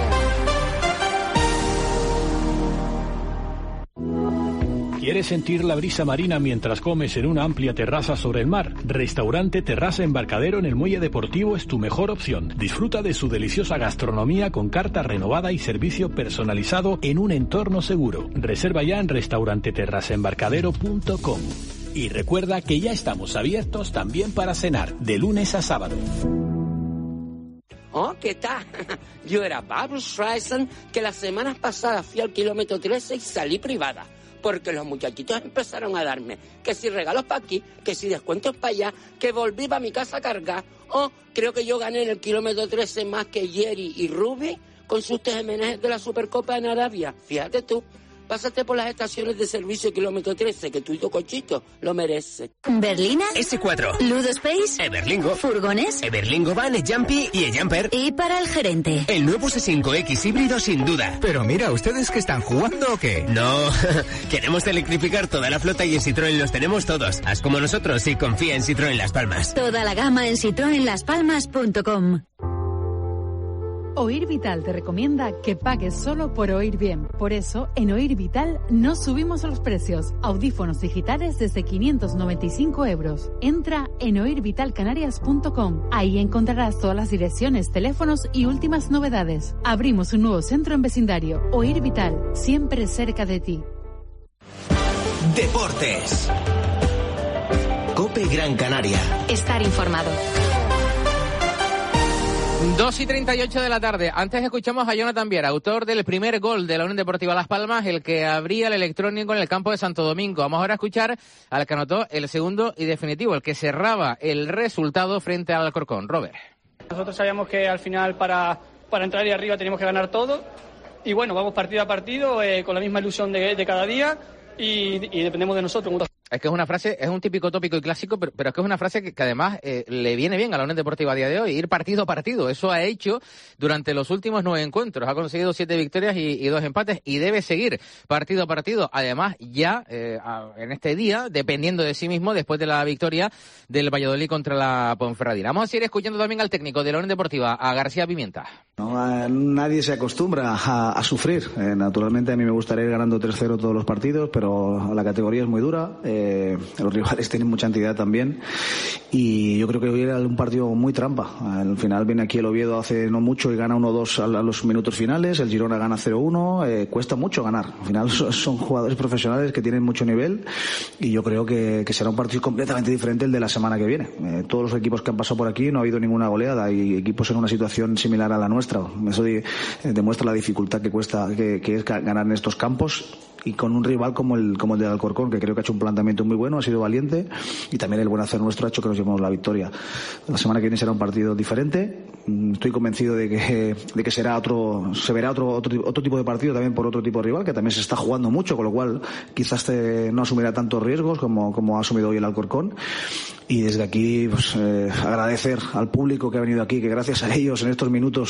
[SPEAKER 16] ¿Quieres sentir la brisa marina mientras comes en una amplia terraza sobre el mar? Restaurante Terraza Embarcadero en el Muelle Deportivo es tu mejor opción. Disfruta de su deliciosa gastronomía con carta renovada y servicio personalizado en un entorno seguro. Reserva ya en restauranteterrazaembarcadero.com. Y recuerda que ya estamos abiertos también para cenar, de lunes a sábado.
[SPEAKER 17] Oh, ¿qué tal? Yo era Barbra Streisand, que las semanas pasadas fui al kilómetro 13 y salí privada. Porque los muchachitos empezaron a darme que si regalos para aquí, que si descuentos para allá, que volví para mi casa a cargar. Oh, creo que yo gané en el kilómetro 13 más que Jerry y Ruby con sus TMNs de la Supercopa en Arabia. Fíjate tú. Pásate por las estaciones de servicio kilómetro 13, que tú y tu cochito lo mereces.
[SPEAKER 15] Berlina,
[SPEAKER 18] S4,
[SPEAKER 15] Ludo Space,
[SPEAKER 18] Everlingo,
[SPEAKER 15] furgones,
[SPEAKER 18] Everlingo Van, Jumpy y Jumper.
[SPEAKER 15] Y para el gerente,
[SPEAKER 18] el nuevo C5X híbrido sin duda.
[SPEAKER 19] Pero mira, ¿ustedes que están jugando o qué?
[SPEAKER 18] No, queremos electrificar toda la flota y en Citroën los tenemos todos. Haz como nosotros y confía en Citroën Las Palmas.
[SPEAKER 15] Toda la gama en citroenlaspalmas.com.
[SPEAKER 20] Oír Vital te recomienda que pagues solo por oír bien. Por eso, en Oír Vital no subimos los precios. Audífonos digitales desde 595 €. Entra en oirvitalcanarias.com. Ahí encontrarás todas las direcciones, teléfonos y últimas novedades. Abrimos un nuevo centro en vecindario. Oír Vital, siempre cerca de ti.
[SPEAKER 1] Deportes. COPE Gran Canaria.
[SPEAKER 15] Estar informado.
[SPEAKER 3] 2:38 de la tarde. Antes escuchamos a Jonathan Viera, autor del primer gol de la Unión Deportiva Las Palmas, el que abría el electrónico en el campo de Santo Domingo. Vamos ahora a escuchar al que anotó el segundo y definitivo, el que cerraba el resultado frente al Alcorcón. Robert.
[SPEAKER 21] Nosotros sabíamos que al final para entrar ahí arriba teníamos que ganar todo. Y bueno, vamos partido a partido con la misma ilusión de cada día y dependemos de nosotros.
[SPEAKER 3] Es que es una frase, es un típico tópico y clásico, pero es que es una frase que además le viene bien a la Unión Deportiva a día de hoy, ir partido a partido. Eso ha hecho durante los últimos 9 encuentros. Ha conseguido 7 victorias y 2 empates y debe seguir partido a partido. Además, ya en este día, dependiendo de sí mismo, después de la victoria del Valladolid contra la Ponferradina. Vamos a seguir escuchando también al técnico de la Unión Deportiva, a García Pimienta.
[SPEAKER 4] No, nadie se acostumbra a sufrir. Naturalmente a mí me gustaría ir ganando 3-0 todos los partidos, pero la categoría es muy dura. Los rivales tienen mucha entidad también y yo creo que hoy era un partido muy trampa. Al final viene aquí el Oviedo hace no mucho y gana 1-2 a los minutos finales, el Girona gana 0-1, cuesta mucho ganar. Al final son jugadores profesionales que tienen mucho nivel y yo creo que será un partido completamente diferente el de la semana que viene. Todos los equipos que han pasado por aquí no ha habido ninguna goleada y equipos en una situación similar a la nuestra. Eso demuestra la dificultad que cuesta que es ganar en estos campos y con un rival como el de Alcorcón, que creo que ha hecho un planteamiento muy bueno, ha sido valiente y también el buen hacer nuestro ha hecho que nos llevemos la victoria. La semana que viene será un partido diferente. Estoy convencido de que se verá otro tipo de partido también por otro tipo de rival que también se está jugando mucho, con lo cual quizás no asumirá tantos riesgos como ha asumido hoy el Alcorcón. Y desde aquí agradecer al público que ha venido aquí, que gracias a ellos en estos minutos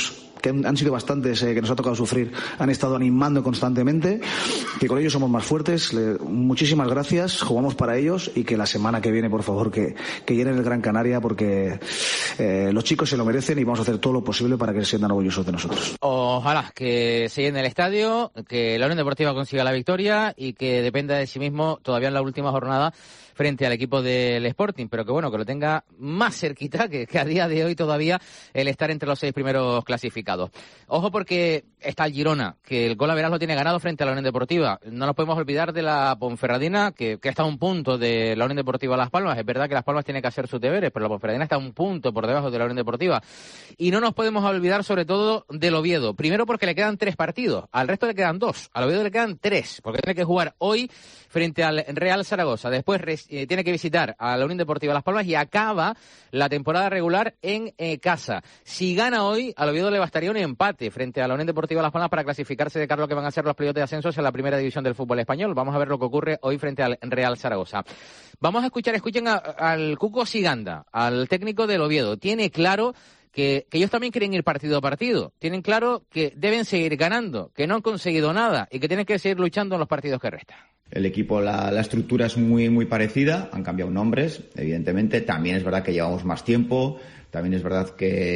[SPEAKER 4] que han sido bastantes, que nos ha tocado sufrir, han estado animando constantemente, que con ellos somos más fuertes. Muchísimas gracias, jugamos para ellos y que la semana que viene, por favor, que llenen el Gran Canaria, porque los chicos se lo merecen y vamos a hacer todo lo posible para que se sientan orgullosos de nosotros.
[SPEAKER 3] Ojalá que se llene el estadio, que la Unión Deportiva consiga la victoria y que dependa de sí mismo todavía en la última jornada frente al equipo del Sporting, pero que bueno, que lo tenga más cerquita que a día de hoy todavía el estar entre los 6 primeros clasificados. Ojo, porque está el Girona, que el gol a verás lo tiene ganado frente a la Unión Deportiva. No nos podemos olvidar de la Ponferradina, que está a un punto de la Unión Deportiva Las Palmas. Es verdad que Las Palmas tiene que hacer sus deberes, pero la Ponferradina está a un punto por debajo de la Unión Deportiva. Y no nos podemos olvidar sobre todo del Oviedo. Primero porque le quedan 3 partidos, al resto le quedan 2, al Oviedo le quedan 3, porque tiene que jugar hoy frente al Real Zaragoza. Después tiene que visitar a la Unión Deportiva Las Palmas y acaba la temporada regular en casa. Si gana hoy, al Oviedo le bastaría un empate frente a la Unión Deportiva Las Palmas para clasificarse de cara a lo que van a ser los playoffs de ascensos en la primera división del fútbol español. Vamos a ver lo que ocurre hoy frente al Real Zaragoza. Vamos a escuchen al Cuco Siganda, al técnico del Oviedo. Tiene claro que ellos también quieren ir partido a partido. Tienen claro que deben seguir ganando, que no han conseguido nada y que tienen que seguir luchando en los partidos que restan.
[SPEAKER 6] El equipo, la estructura es muy parecida, han cambiado nombres, evidentemente. También es verdad que llevamos más tiempo, también es verdad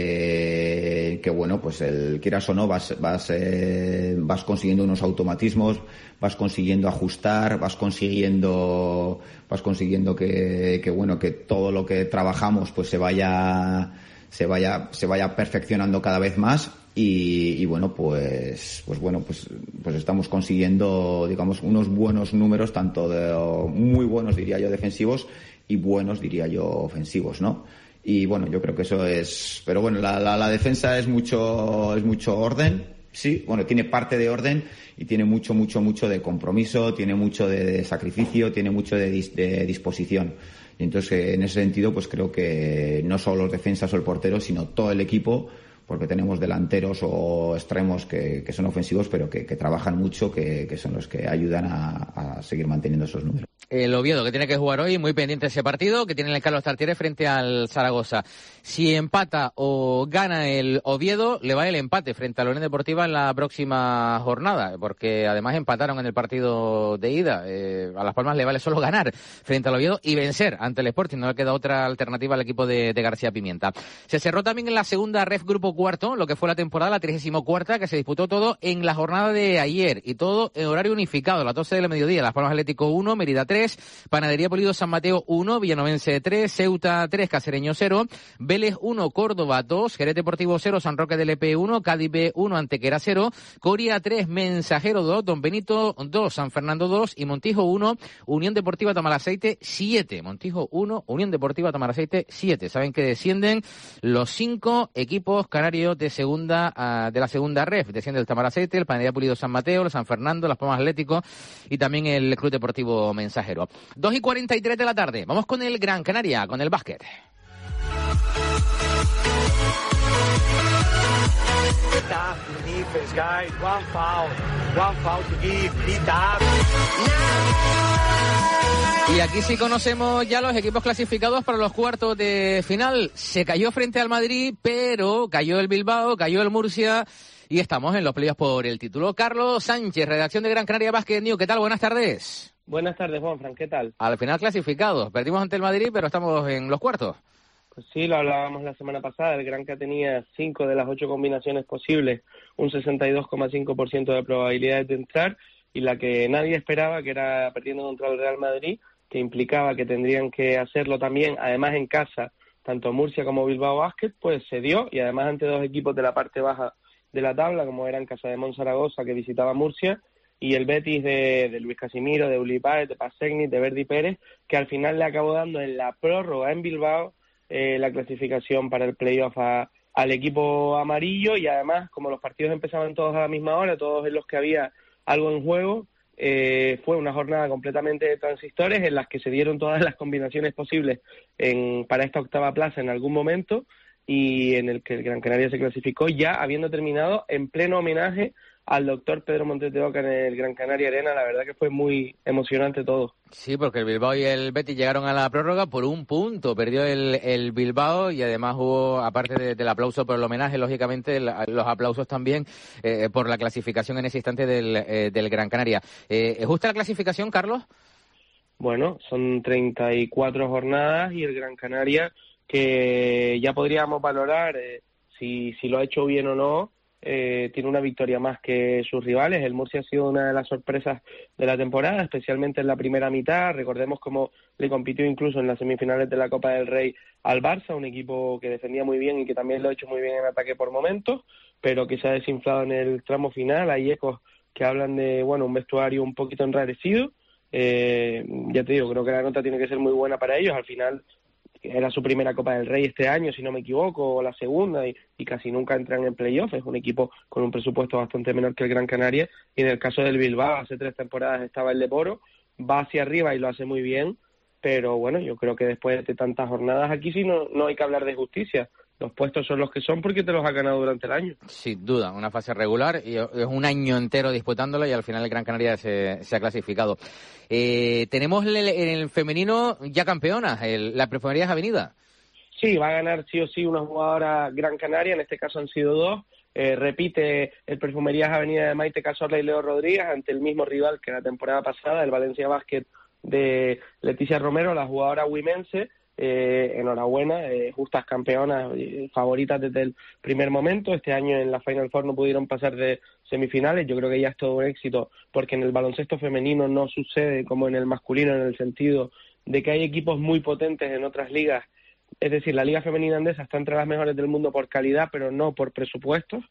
[SPEAKER 6] que bueno, pues quieras o no, vas consiguiendo unos automatismos, vas consiguiendo ajustar, vas consiguiendo que bueno, que todo lo que trabajamos pues se vaya perfeccionando cada vez más. Y bueno, pues estamos consiguiendo, digamos, unos buenos números, tanto muy buenos, diría yo, defensivos, y buenos, diría yo, ofensivos, ¿no? Y bueno, yo creo que eso es, pero bueno, la defensa es mucho orden, sí, bueno, tiene parte de orden y tiene mucho de compromiso, tiene mucho de sacrificio, tiene mucho de disposición. Y entonces, en ese sentido, pues creo que no solo los defensas o el portero, sino todo el equipo, porque tenemos delanteros o extremos que son ofensivos, pero que trabajan mucho, que son los que ayudan a seguir manteniendo esos números.
[SPEAKER 3] El Oviedo, que tiene que jugar hoy, muy pendiente de ese partido, que tiene el Carlos Tartiere frente al Zaragoza. Si empata o gana el Oviedo, le va el empate frente a la Unión Deportiva en la próxima jornada, porque además empataron en el partido de ida. A Las Palmas le vale solo ganar frente al Oviedo y vencer ante el Sporting. No le queda otra alternativa al equipo de García Pimienta. Se cerró también en la segunda ref Grupo Cuarto, lo que fue la temporada, la 34ª, que se disputó todo en la jornada de ayer y todo en horario unificado, a las 12 del mediodía. Las Palmas Atlético 1, Mérida 3, Panadería Polido San Mateo 1, Villanovense 3, Ceuta 3, Cacereño 0, Vélez 1, Córdoba 2, Jerez Deportivo 0, San Roque del EP 1, Cádiz B 1, Antequera 0, Coria 3, Mensajero 2, Don Benito 2, San Fernando 2 y Montijo 1, Unión Deportiva Tamaraceite 7. Montijo 1, Unión Deportiva Tamaraceite 7. Saben que descienden los 5 equipos canarios de la segunda ref. Desciende el Tamaraceite, el Panadería Pulido San Mateo, el San Fernando, Las Palmas Atlético y también el Club Deportivo Mensajero. 2:43 de la tarde. Vamos con el Gran Canaria, con el básquet. Y aquí sí conocemos ya los equipos clasificados para los cuartos de final. Se cayó frente al Madrid, pero cayó el Bilbao, cayó el Murcia y estamos en los playoffs por el título. Carlos Sánchez, redacción de Gran Canaria Basket News. ¿Qué tal? Buenas tardes.
[SPEAKER 5] Buenas tardes, Juanfran. ¿Qué tal?
[SPEAKER 3] Al final clasificados. Perdimos ante el Madrid, pero estamos en los cuartos.
[SPEAKER 5] Pues sí, lo hablábamos la semana pasada. El Granca tenía 5 de las 8 combinaciones posibles, un 62,5% de probabilidades de entrar, y la que nadie esperaba, que era perdiendo contra el Real Madrid, que implicaba que tendrían que hacerlo también, además en casa, tanto Murcia como Bilbao Basket, pues se dio, y además ante 2 equipos de la parte baja de la tabla, como eran Casademont Zaragoza, que visitaba Murcia, y el Betis de Luis Casimiro, de Uli Páez, de Pasegni, de Verdi Pérez, que al final le acabó dando en la prórroga en Bilbao la clasificación para el playoff al equipo amarillo, y además, como los partidos empezaban todos a la misma hora, todos en los que había algo en juego, fue una jornada completamente de transistores en las que se dieron todas las combinaciones posibles para esta octava plaza en algún momento, y en el que el Gran Canaria se clasificó ya habiendo terminado en pleno homenaje al doctor Pedro Montes de Oca en el Gran Canaria Arena. La verdad que fue muy emocionante todo.
[SPEAKER 3] Sí, porque el Bilbao y el Betis llegaron a la prórroga por un punto. Perdió el Bilbao y además hubo, aparte del aplauso por el homenaje, lógicamente, los aplausos también por la clasificación en ese instante del Gran Canaria. ¿Es justa la clasificación, Carlos?
[SPEAKER 5] Bueno, son 34 jornadas y el Gran Canaria, que ya podríamos valorar si lo ha hecho bien o no, tiene una victoria más que sus rivales. El Murcia ha sido una de las sorpresas de la temporada, especialmente en la primera mitad. Recordemos cómo le compitió incluso en las semifinales de la Copa del Rey al Barça, un equipo que defendía muy bien y que también lo ha hecho muy bien en ataque por momentos, pero que se ha desinflado en el tramo final. Hay ecos que hablan de, bueno, un vestuario un poquito enrarecido. Ya te digo, creo que la nota tiene que ser muy buena para ellos. Al final era su primera Copa del Rey este año, si no me equivoco, o la segunda, y casi nunca entran en playoff. Es un equipo con un presupuesto bastante menor que el Gran Canaria, y en el caso del Bilbao, hace 3 temporadas estaba el de Boro, va hacia arriba y lo hace muy bien, pero bueno, yo creo que después de tantas jornadas aquí sí no hay que hablar de justicia. Los puestos son los que son porque te los ha ganado durante el año.
[SPEAKER 3] Sin duda, una fase regular y es un año entero disputándola y al final el Gran Canaria se ha clasificado. Tenemos en el femenino ya campeonas, la Perfumerías Avenida.
[SPEAKER 5] Sí, va a ganar sí o sí una jugadora Gran Canaria, en este caso han sido 2. Repite el Perfumerías Avenida de Maite Cazorla y Leo Rodríguez ante el mismo rival que la temporada pasada, el Valencia Basket de Leticia Romero, la jugadora wimense. Enhorabuena, justas campeonas, favoritas desde el primer momento. Este año en la Final Four no pudieron pasar de semifinales. Yo creo que ya es todo un éxito, porque en el baloncesto femenino no sucede como en el masculino, en el sentido de que hay equipos muy potentes en otras ligas. Es decir, la Liga Femenina Andesa está entre las mejores del mundo por calidad, pero no por presupuestos.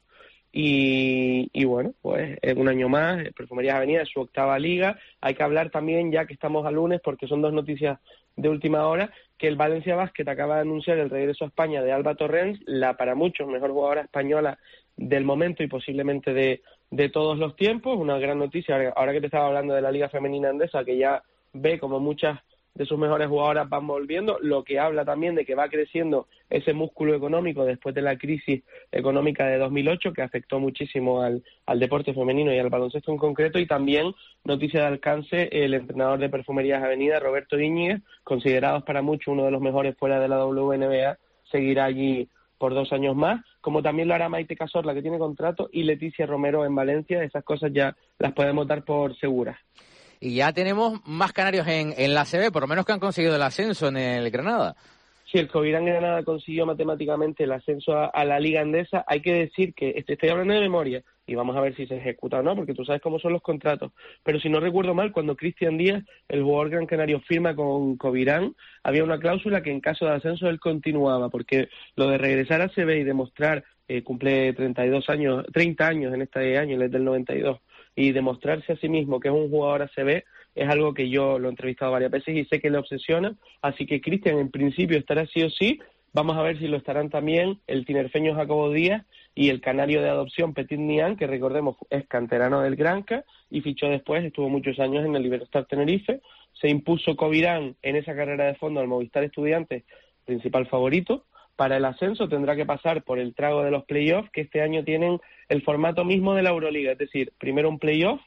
[SPEAKER 5] Y bueno, pues un año más, Perfumerías Avenida es su 8ª liga. Hay que hablar también, ya que estamos a lunes, porque son 2 noticias de última hora, que el Valencia Basket acaba de anunciar el regreso a España de Alba Torrens, la para muchos mejor jugadora española del momento y posiblemente de todos los tiempos. Una gran noticia, ahora que te estaba hablando de la Liga Femenina Andesa, que ya ve como muchas de sus mejores jugadoras van volviendo, lo que habla también de que va creciendo ese músculo económico después de la crisis económica de 2008, que afectó muchísimo al deporte femenino y al baloncesto en concreto. Y también, noticia de alcance, el entrenador de Perfumerías Avenida, Roberto Íñiguez, considerados para muchos uno de los mejores fuera de la WNBA, seguirá allí por 2 años más, como también lo hará Maite Cazorla, que tiene contrato, y Leticia Romero en Valencia. Esas cosas ya las podemos dar por seguras.
[SPEAKER 3] Y ya tenemos más canarios en la ACB, por lo menos que han conseguido el ascenso en el Granada.
[SPEAKER 5] Sí, el Covirán Granada consiguió matemáticamente el ascenso a la Liga Andesa. Hay que decir que estoy hablando de memoria y vamos a ver si se ejecuta o no, porque tú sabes cómo son los contratos. Pero si no recuerdo mal, cuando Cristian Díaz, el jugador gran canario, firma con Covirán, había una cláusula que en caso de ascenso él continuaba, porque lo de regresar a ACB y demostrar, cumple 30 años en este año, él es del 92, y demostrarse a sí mismo que es un jugador ACB es algo que yo lo he entrevistado varias veces y sé que le obsesiona. Así que Cristian en principio estará sí o sí. Vamos a ver si lo estarán también el tinerfeño Jacobo Díaz y el canario de adopción Petit Nian, que recordemos es canterano del Granca y fichó después, estuvo muchos años en el Libertad Tenerife. Se impuso Covirán en esa carrera de fondo al Movistar Estudiantes, principal favorito. Para el ascenso tendrá que pasar por el trago de los playoffs, que este año tienen el formato mismo de la Euroliga, es decir, primero un playoff,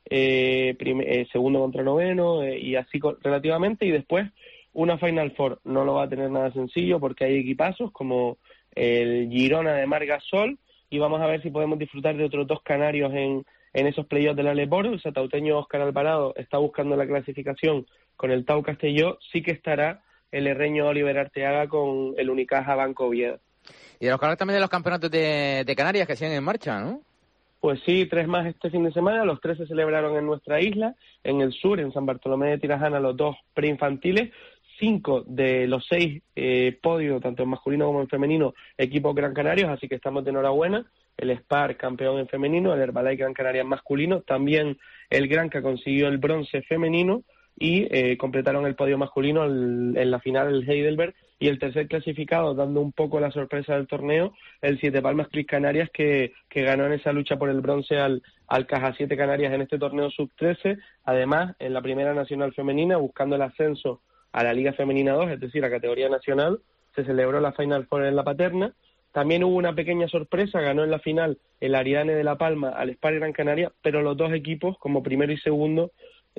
[SPEAKER 5] segundo contra noveno, y así relativamente, y después una Final Four. No lo va a tener nada sencillo porque hay equipazos como el Girona de Marc Gasol, y vamos a ver si podemos disfrutar de otros 2 canarios en esos playoffs de la Leboro. El satauteño Óscar Alvarado está buscando la clasificación con el Tau Castelló. Sí que estará el herreño Oliver Arteaga con el Unicaja Banco Oviedo.
[SPEAKER 3] Y de los canales también de los campeonatos de Canarias que siguen en marcha, ¿no?
[SPEAKER 5] Pues sí, 3 más este fin de semana. Los 3 se celebraron en nuestra isla, en el sur, en San Bartolomé de Tirajana, los 2 preinfantiles. 5 de los 6 podios, tanto en masculino como en femenino, equipos Gran Canarios, así que estamos de enhorabuena. El Spar campeón en femenino, el Herbalife Gran Canaria en masculino, también el Granca consiguió el bronce femenino y completaron el podio masculino en la final el Heidelberg, y el tercer clasificado, dando un poco la sorpresa del torneo, el Siete Palmas Cris Canarias, que ganó en esa lucha por el bronce al Caja 7 Canarias en este torneo sub-13. Además, en la primera nacional femenina, buscando el ascenso a la Liga Femenina 2, es decir, a categoría nacional, se celebró la Final Four en La Paterna. También hubo una pequeña sorpresa, ganó en la final el Aridane de La Palma al Spar Gran Canaria, pero los dos equipos, como primero y segundo,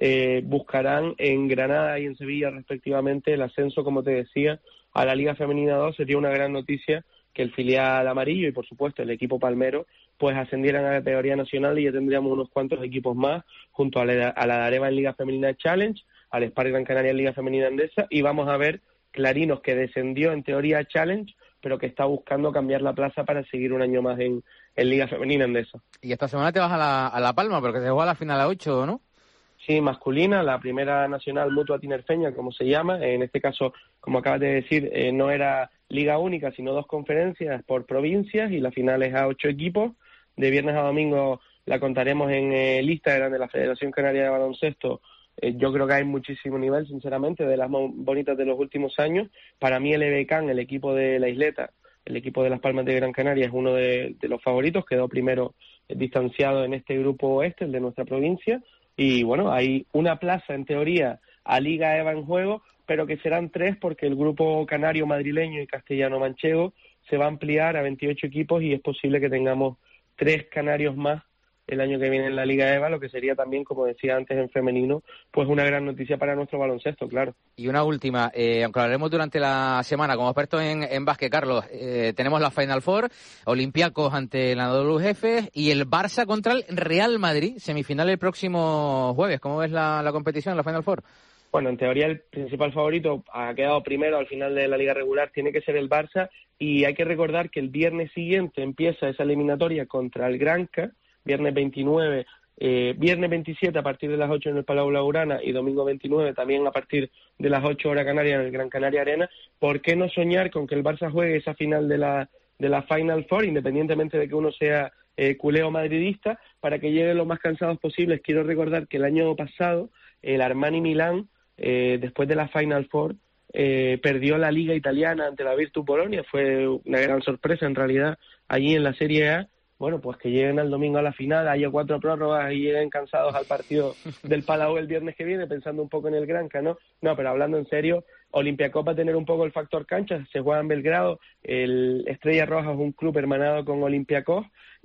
[SPEAKER 5] buscarán en Granada y en Sevilla respectivamente el ascenso, como te decía, a la Liga Femenina 2. Sería una gran noticia que el filial amarillo y por supuesto el equipo palmero pues ascendieran a la categoría nacional, y ya tendríamos unos cuantos equipos más junto a la Dareva en Liga Femenina Challenge, al Spar Gran Canaria en Liga Femenina Endesa, y vamos a ver Clarinos, que descendió en teoría Challenge, pero que está buscando cambiar la plaza para seguir un año más en Liga Femenina Endesa.
[SPEAKER 3] Y esta semana te vas a La Palma, porque se juega la final a 8, ¿no?
[SPEAKER 5] Sí, masculina, la primera nacional Mutua Tinerfeña, como se llama. En este caso, como acabas de decir, no era liga única, sino 2 conferencias por provincias, y la final es a 8 equipos. De viernes a domingo la contaremos en el Instagram de la Federación Canaria de Baloncesto. Yo creo que hay muchísimo nivel, sinceramente, de las más bonitas de los últimos años. Para mí el EBCAN, el equipo de la Isleta, el equipo de Las Palmas de Gran Canaria, es uno de los favoritos. Quedó primero distanciado en este grupo oeste, el de nuestra provincia. Y bueno, hay una plaza en teoría a Liga EVA en juego, pero que serán 3 porque el grupo canario, madrileño y castellano-manchego se va a ampliar a 28 equipos, y es posible que tengamos 3 canarios más el año que viene en la Liga EVA, lo que sería también, como decía antes, en femenino, pues una gran noticia para nuestro baloncesto, claro.
[SPEAKER 3] Y una última, aunque hablaremos durante la semana, como experto en básquet, Carlos, tenemos la Final Four, Olympiacos ante el Anadolu Efes y el Barça contra el Real Madrid, semifinal el próximo jueves. ¿Cómo ves la competición, la Final Four?
[SPEAKER 5] Bueno, en teoría el principal favorito ha quedado primero al final de la liga regular, tiene que ser el Barça, y hay que recordar que el viernes siguiente empieza esa eliminatoria contra el Granca, viernes 29, viernes 27 a partir de las 8 en el Palau Blaugrana, y domingo 29 también a partir de las 8 horas Canarias en el Gran Canaria Arena. ¿Por qué no soñar con que el Barça juegue esa final de la Final Four, independientemente de que uno sea culé o madridista, para que lleguen lo más cansados posibles? Quiero recordar que el año pasado el Armani Milán, después de la Final Four, perdió la Liga Italiana ante la Virtus Bolonia. Fue una gran sorpresa en realidad allí en la Serie A. Bueno, pues que lleguen al domingo a la final, haya 4 prórrogas y lleguen cansados al partido del Palau el viernes que viene, pensando un poco en el Granca, ¿no? No, pero hablando en serio, Olympiacos va a tener un poco el factor cancha, se juega en Belgrado, el Estrella Roja es un club hermanado con Olympiacos,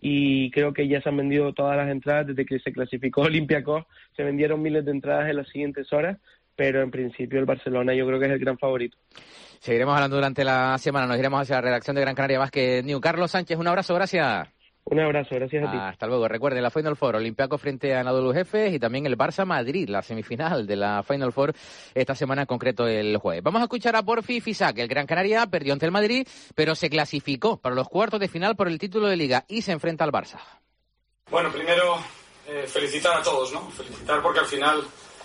[SPEAKER 5] y creo que ya se han vendido todas las entradas desde que se clasificó Olympiacos, se vendieron miles de entradas en las siguientes horas, pero en principio el Barcelona yo creo que es el gran favorito.
[SPEAKER 3] Seguiremos hablando durante la semana, nos iremos hacia la redacción de Gran Canaria Basket News. Carlos Sánchez, un abrazo, gracias.
[SPEAKER 5] Un abrazo, gracias a ti.
[SPEAKER 3] Hasta luego. Recuerden, la Final Four, Olympiacos frente a Anadolu Efes, y también el Barça Madrid, la semifinal de la Final Four esta semana, en concreto el jueves. Vamos a escuchar a Porfi Fisac. El Gran Canaria perdió ante el Madrid, pero se clasificó para los cuartos de final por el título de Liga y se enfrenta al Barça.
[SPEAKER 7] Bueno, primero felicitar a todos, ¿no? Felicitar porque al final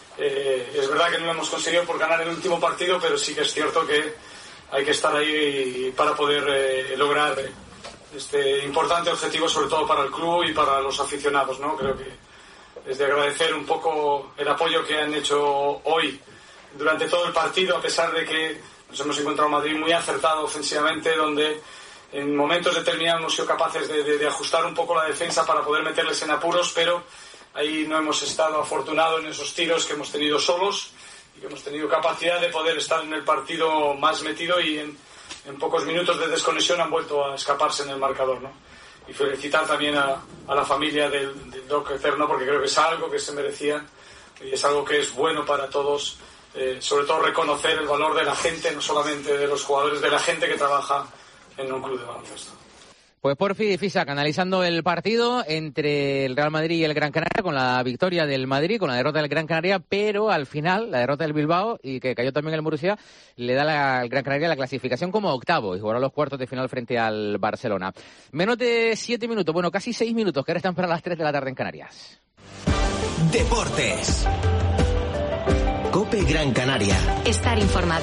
[SPEAKER 7] es verdad que no lo hemos conseguido por ganar el último partido, pero sí que es cierto que hay que estar ahí para poder lograr este importante objetivo, sobre todo para el club y para los aficionados, ¿no? Creo que es de agradecer un poco el apoyo que han hecho hoy durante todo el partido, a pesar de que nos hemos encontrado en Madrid muy acertado ofensivamente, donde en momentos determinados hemos sido capaces de ajustar un poco la defensa para poder meterles en apuros, pero ahí no hemos estado afortunados en esos tiros que hemos tenido solos y que hemos tenido capacidad de poder estar en el partido más metido, y en pocos minutos de desconexión han vuelto a escaparse en el marcador, ¿no? Y felicitar también a la familia del Doc Eterno, porque creo que es algo que se merecía y es algo que es bueno para todos, sobre todo reconocer el valor de la gente, no solamente de los jugadores, de la gente que trabaja en un club de baloncesto.
[SPEAKER 3] Pues Porfi Fisac analizando el partido entre el Real Madrid y el Gran Canaria, con la victoria del Madrid, con la derrota del Gran Canaria, pero al final la derrota del Bilbao, y que cayó también el Murcia, le da al Gran Canaria la clasificación como octavo y jugará los cuartos de final frente al Barcelona. Menos de 7 minutos, bueno, casi 6 minutos, que ahora están para las 3 de la tarde en Canarias.
[SPEAKER 1] Deportes. COPE Gran Canaria.
[SPEAKER 15] Estar informado.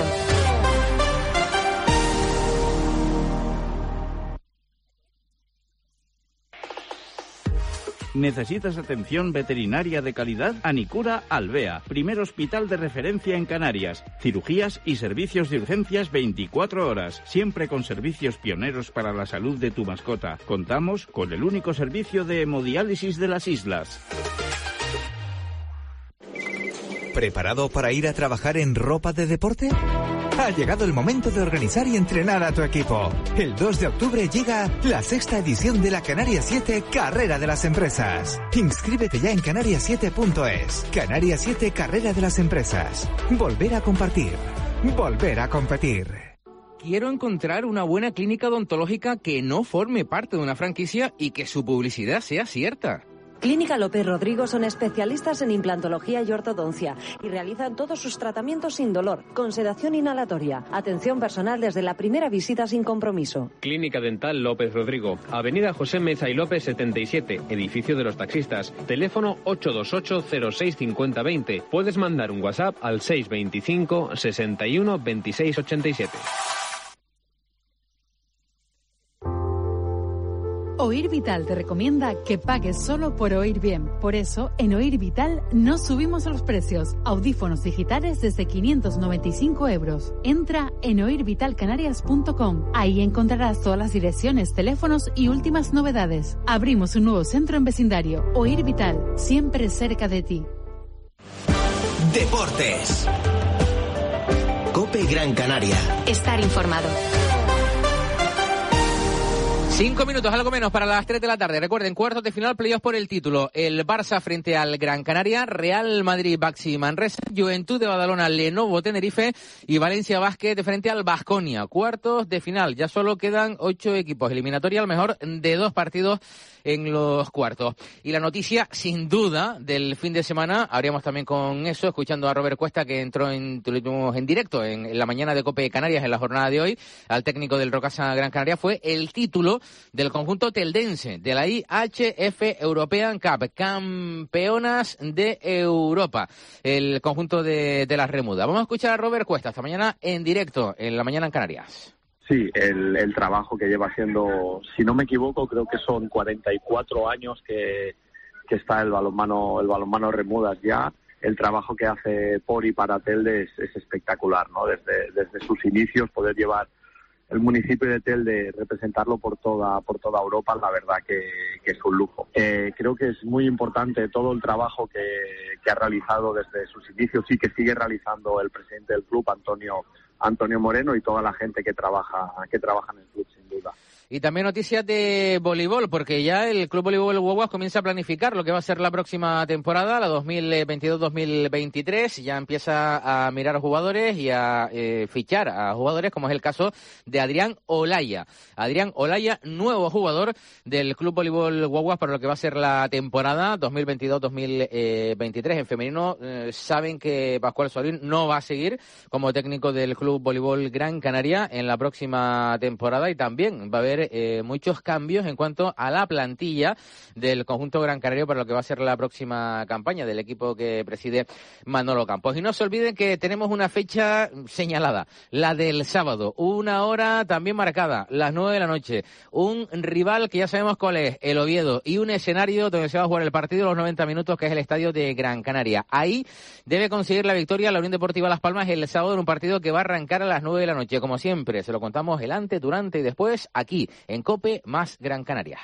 [SPEAKER 22] ¿Necesitas atención veterinaria de calidad? Anicura Alvea, primer hospital de referencia en Canarias. Cirugías y servicios de urgencias 24 horas, siempre con servicios pioneros para la salud de tu mascota. Contamos con el único servicio de hemodiálisis de las islas.
[SPEAKER 19] ¿Preparado para ir a trabajar en ropa de deporte? Ha llegado el momento de organizar y entrenar a tu equipo. El 2 de octubre llega la 6ª edición de la Canarias 7 Carrera de las Empresas. Inscríbete ya en canarias7.es. Canarias 7 Carrera de las Empresas. Volver a compartir. Volver a competir.
[SPEAKER 3] Quiero encontrar una buena clínica odontológica que no forme parte de una franquicia y que su publicidad sea cierta.
[SPEAKER 2] Clínica López Rodrigo son especialistas en implantología y ortodoncia y realizan todos sus tratamientos sin dolor, con sedación inhalatoria, atención personal desde la primera visita sin compromiso.
[SPEAKER 8] Clínica Dental López Rodrigo, Avenida José Meza y López 77, edificio de los taxistas, teléfono 828-065020. Puedes mandar un WhatsApp al 625 61 26 87.
[SPEAKER 20] Oír Vital te recomienda que pagues solo por oír bien. Por eso, en Oír Vital no subimos los precios. Audífonos digitales desde 595 euros. Entra en oirvitalcanarias.com. Ahí encontrarás todas las direcciones, teléfonos y últimas novedades. Abrimos un nuevo centro en vecindario. Oír Vital, siempre cerca de ti.
[SPEAKER 1] Deportes. COPE Gran Canaria.
[SPEAKER 15] Estar informado.
[SPEAKER 3] 5 minutos, algo menos, para las 3 de la tarde. Recuerden, cuartos de final, playoffs por el título. El Barça frente al Gran Canaria, Real Madrid, Baxi Manresa, Juventud de Badalona, Lenovo Tenerife y Valencia Basket frente al Baskonia. Cuartos de final, ya solo quedan 8 equipos. Eliminatoria al mejor de 2 partidos en los cuartos. Y la noticia, sin duda, del fin de semana, habríamos también con eso, escuchando a Robert Cuesta, que entró en directo en la mañana de COPE Canarias en la jornada de hoy, al técnico del Rocasa Gran Canaria, fue el título del conjunto teldense de la IHF European Cup, campeonas de Europa, el conjunto de las Remudas. Vamos a escuchar a Robert Cuesta esta mañana en directo, en la mañana en Canarias.
[SPEAKER 23] Sí, el trabajo que lleva haciendo, si no me equivoco, creo que son 44 años que está el balonmano Remudas ya. El trabajo que hace por y para Telde es espectacular, ¿no? Desde sus inicios, poder llevar el municipio de Telde, representarlo por toda Europa, la verdad que es un lujo. Creo que es muy importante todo el trabajo que ha realizado desde sus inicios y que sigue realizando el presidente del club, Antonio Moreno, y toda la gente que trabaja en el club, sin duda.
[SPEAKER 3] Y también noticias de voleibol, porque ya el Club Voleibol Guaguas comienza a planificar lo que va a ser la próxima temporada, la 2022-2023. Ya empieza a mirar a jugadores y a fichar a jugadores, como es el caso de Adrián Olaya. Adrián Olaya, nuevo jugador del Club Voleibol Guaguas para lo que va a ser la temporada 2022-2023. En femenino saben que Pascual Solín no va a seguir como técnico del Club Voleibol Gran Canaria en la próxima temporada, y también va a haber muchos cambios en cuanto a la plantilla del conjunto Gran Canario para lo que va a ser la próxima campaña del equipo que preside Manolo Campos. Y no se olviden que tenemos una fecha señalada, la del sábado, una hora también marcada, las 9 de la noche, un rival que ya sabemos cuál es, el Oviedo, y un escenario donde se va a jugar el partido los 90 minutos, que es el estadio de Gran Canaria. Ahí debe conseguir la victoria la Unión Deportiva Las Palmas el sábado en un partido que va a arrancar a las 9 de la noche. Como siempre, se lo contamos el antes, durante y después aquí en COPE más Gran Canaria.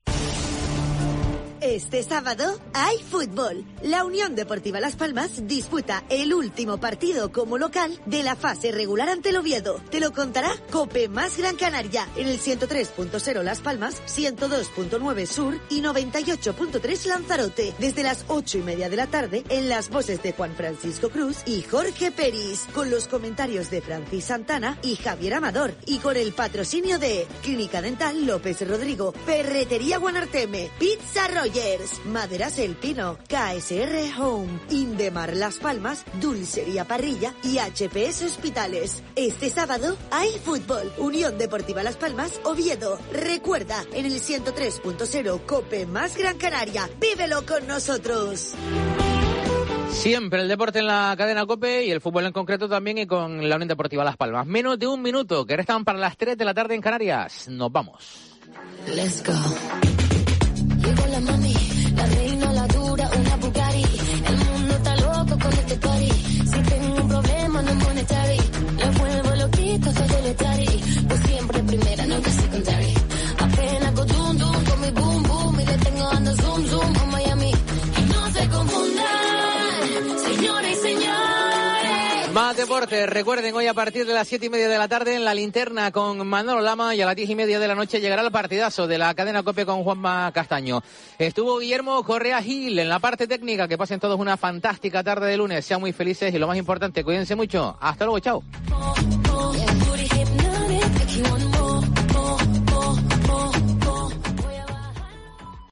[SPEAKER 9] Este sábado hay fútbol. La Unión Deportiva Las Palmas disputa el último partido como local de la fase regular ante el Oviedo. Te lo contará COPE más Gran Canaria en el 103.0 Las Palmas, 102.9 Sur y 98.3 Lanzarote. Desde las 8:30 de la tarde en las voces de Juan Francisco Cruz y Jorge Peris, con los comentarios de Francis Santana y Javier Amador, y con el patrocinio de Clínica Dental López Rodrigo, Ferretería Guanarteme, Pizza Rogers, Maderas El Pino, KSR Home, Indemar Las Palmas, Dulcería Parrilla y HPS Hospitales. Este sábado hay fútbol. Unión Deportiva Las Palmas, Oviedo. Recuerda, en el 103.0 COPE más Gran Canaria. ¡Vívelo con nosotros!
[SPEAKER 3] Siempre el deporte en la cadena COPE y el fútbol en concreto también, y con la Unión Deportiva Las Palmas. Menos de un minuto que restan para las 3 de la tarde en Canarias. Nos vamos.
[SPEAKER 24] Let's go. Llegó la mami, la reina, la dura, una Bugatti. El mundo está loco con este party. Si tengo un problema no es monetary. Lo vuelvo loquito, solitary. Pues siempre primera, nunca secondary. Apenas con dum dum, con mi boom boom. Y le tengo dando zoom zoom a Miami. Y no se confundan, señores y señores.
[SPEAKER 3] Más deporte deportes. Recuerden, hoy a partir de las 7:30 de la tarde en La Linterna con Manolo Lama, y a las 10:30 de la noche llegará el partidazo de la cadena COPE con Juanma Castaño. Estuvo Guillermo Correa Gil en la parte técnica. Que pasen todos una fantástica tarde de lunes. Sean muy felices y lo más importante, cuídense mucho. Hasta luego, chao.